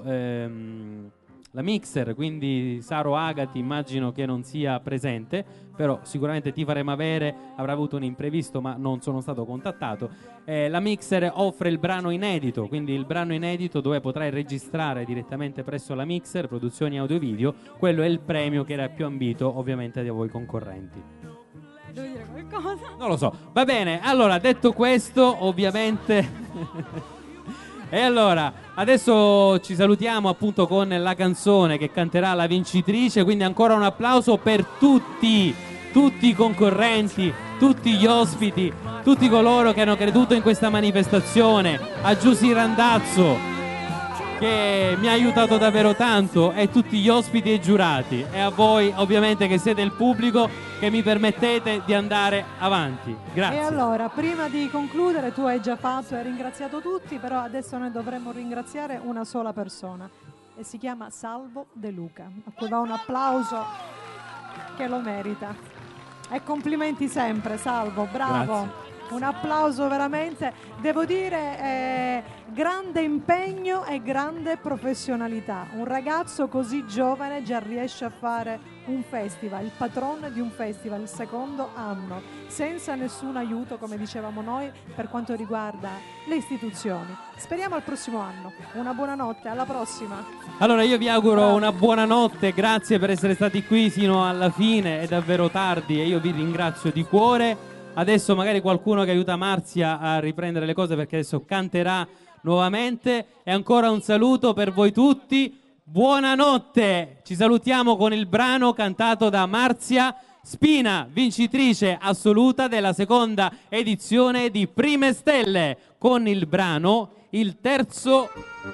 la mixer, quindi Saro Agati immagino che non sia presente, però sicuramente ti faremo avere, avrà avuto un imprevisto ma non sono stato contattato. La mixer offre il brano inedito, quindi il brano inedito dove potrai registrare direttamente presso la mixer, produzioni audio e video, quello è il premio che era più ambito ovviamente da voi concorrenti. Devo dire qualcosa? Non lo so, va bene, allora detto questo ovviamente... E allora, adesso ci salutiamo appunto con la canzone che canterà la vincitrice, quindi ancora un applauso per tutti i concorrenti, tutti gli ospiti, tutti coloro che hanno creduto in questa manifestazione, a Giusy Randazzo che mi ha aiutato davvero tanto e tutti gli ospiti e giurati e a voi ovviamente che siete il pubblico che mi permettete di andare avanti. Grazie. E allora, prima di concludere, tu hai già fatto e ringraziato tutti, però adesso noi dovremmo ringraziare una sola persona e si chiama Salvo De Luca, a cui va un applauso che lo merita. E complimenti sempre, Salvo, bravo. Grazie. Un applauso veramente, devo dire, grande impegno e grande professionalità. Un ragazzo così giovane già riesce a fare un festival, il patron di un festival, il secondo anno, senza nessun aiuto, come dicevamo noi, per quanto riguarda le istituzioni. Speriamo al prossimo anno. Una buonanotte, alla prossima. Allora io vi auguro una buonanotte, grazie per essere stati qui sino alla fine, è davvero tardi e io vi ringrazio di cuore. Adesso magari qualcuno che aiuta Marzia a riprendere le cose perché adesso canterà nuovamente. E ancora un saluto per voi tutti. Buonanotte! Ci salutiamo con il brano cantato da Marzia Spina, vincitrice assoluta della seconda edizione di Prime Stelle, con il brano Il terzo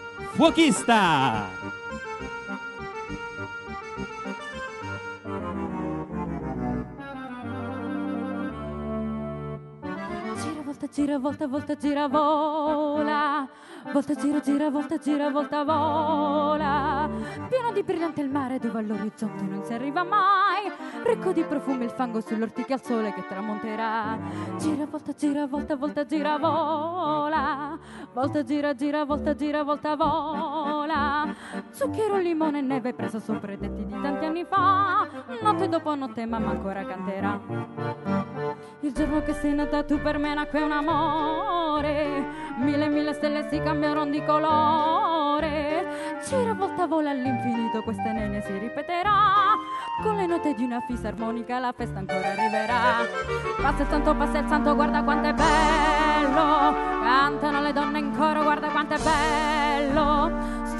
fuochista. Gira, volta, volta, gira, vola. Volta, gira, gira, volta, gira, volta, vola. Pieno di brillante il mare dove all'orizzonte non si arriva mai. Ricco di profumi il fango sull'ortiche al sole che tramonterà. Gira, volta, gira, volta, volta, gira, vola. Volta, gira, gira, volta, gira, volta, vola. Zucchero, limone e neve presa sopra i tetti di tanti anni fa. Notte dopo notte mamma ancora canterà. Il giorno che sei nata tu per me nacque un amore, mille stelle si cambiarono di colore. Gira, volta, vola all'infinito, questa nene si ripeterà. Con le note di una fisarmonica la festa ancora arriverà. Passa il santo, guarda quanto è bello. Cantano le donne in coro, guarda quanto è bello.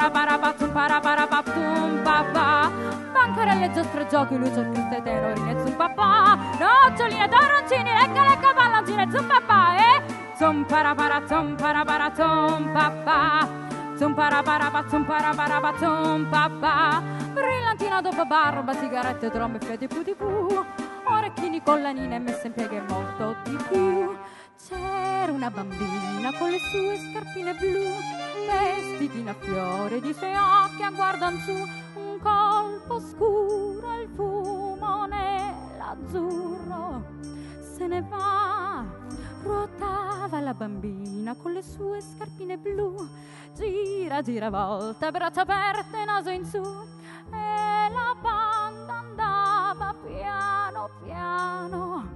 parabatum paraparabatum papà. Bancarelle, giostre, giochi, luce, orchestre, tenorine, zum papà. Noccioline, toroncini, lecca, palloncine, zum papà. E zum paraparatum paraparatum papà. Zum paraparabatum papà. Brillantina dopo barba, sigarette, trombe, fiati, puti pu. Orecchini, collanine, messe in piega e molto di più. C'era una bambina con le sue scarpine blu, vestitina a fiore di suoi occhi a guardan su, un colpo scuro, il fumo nell'azzurro se ne va. Ruotava la bambina con le sue scarpine blu, gira, gira, volta, braccia aperte, naso in su, e la banda andava piano, piano.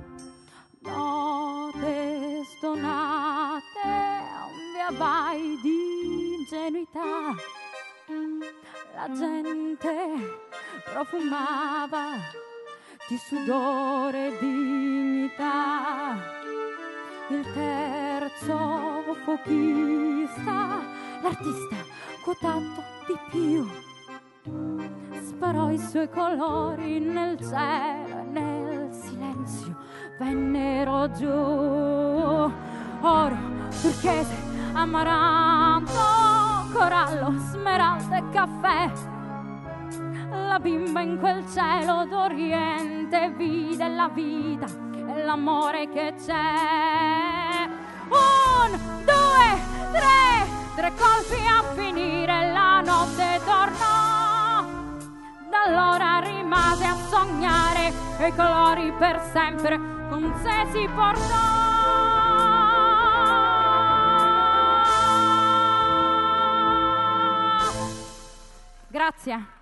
Note stonate, un via vai di ingenuità. La gente profumava di sudore e dignità. Il terzo fuochista, l'artista quotato di più, sparò i suoi colori nel cielo e nel silenzio vennero giù. Oro, turchese, amaranto, corallo, smeralda e caffè. La bimba in quel cielo d'Oriente vide la vita e l'amore che c'è. 1, 2, 3 colpi a finire, la notte tornò. Da allora rimase a sognare e i colori per sempre con sé si portò. Grazie.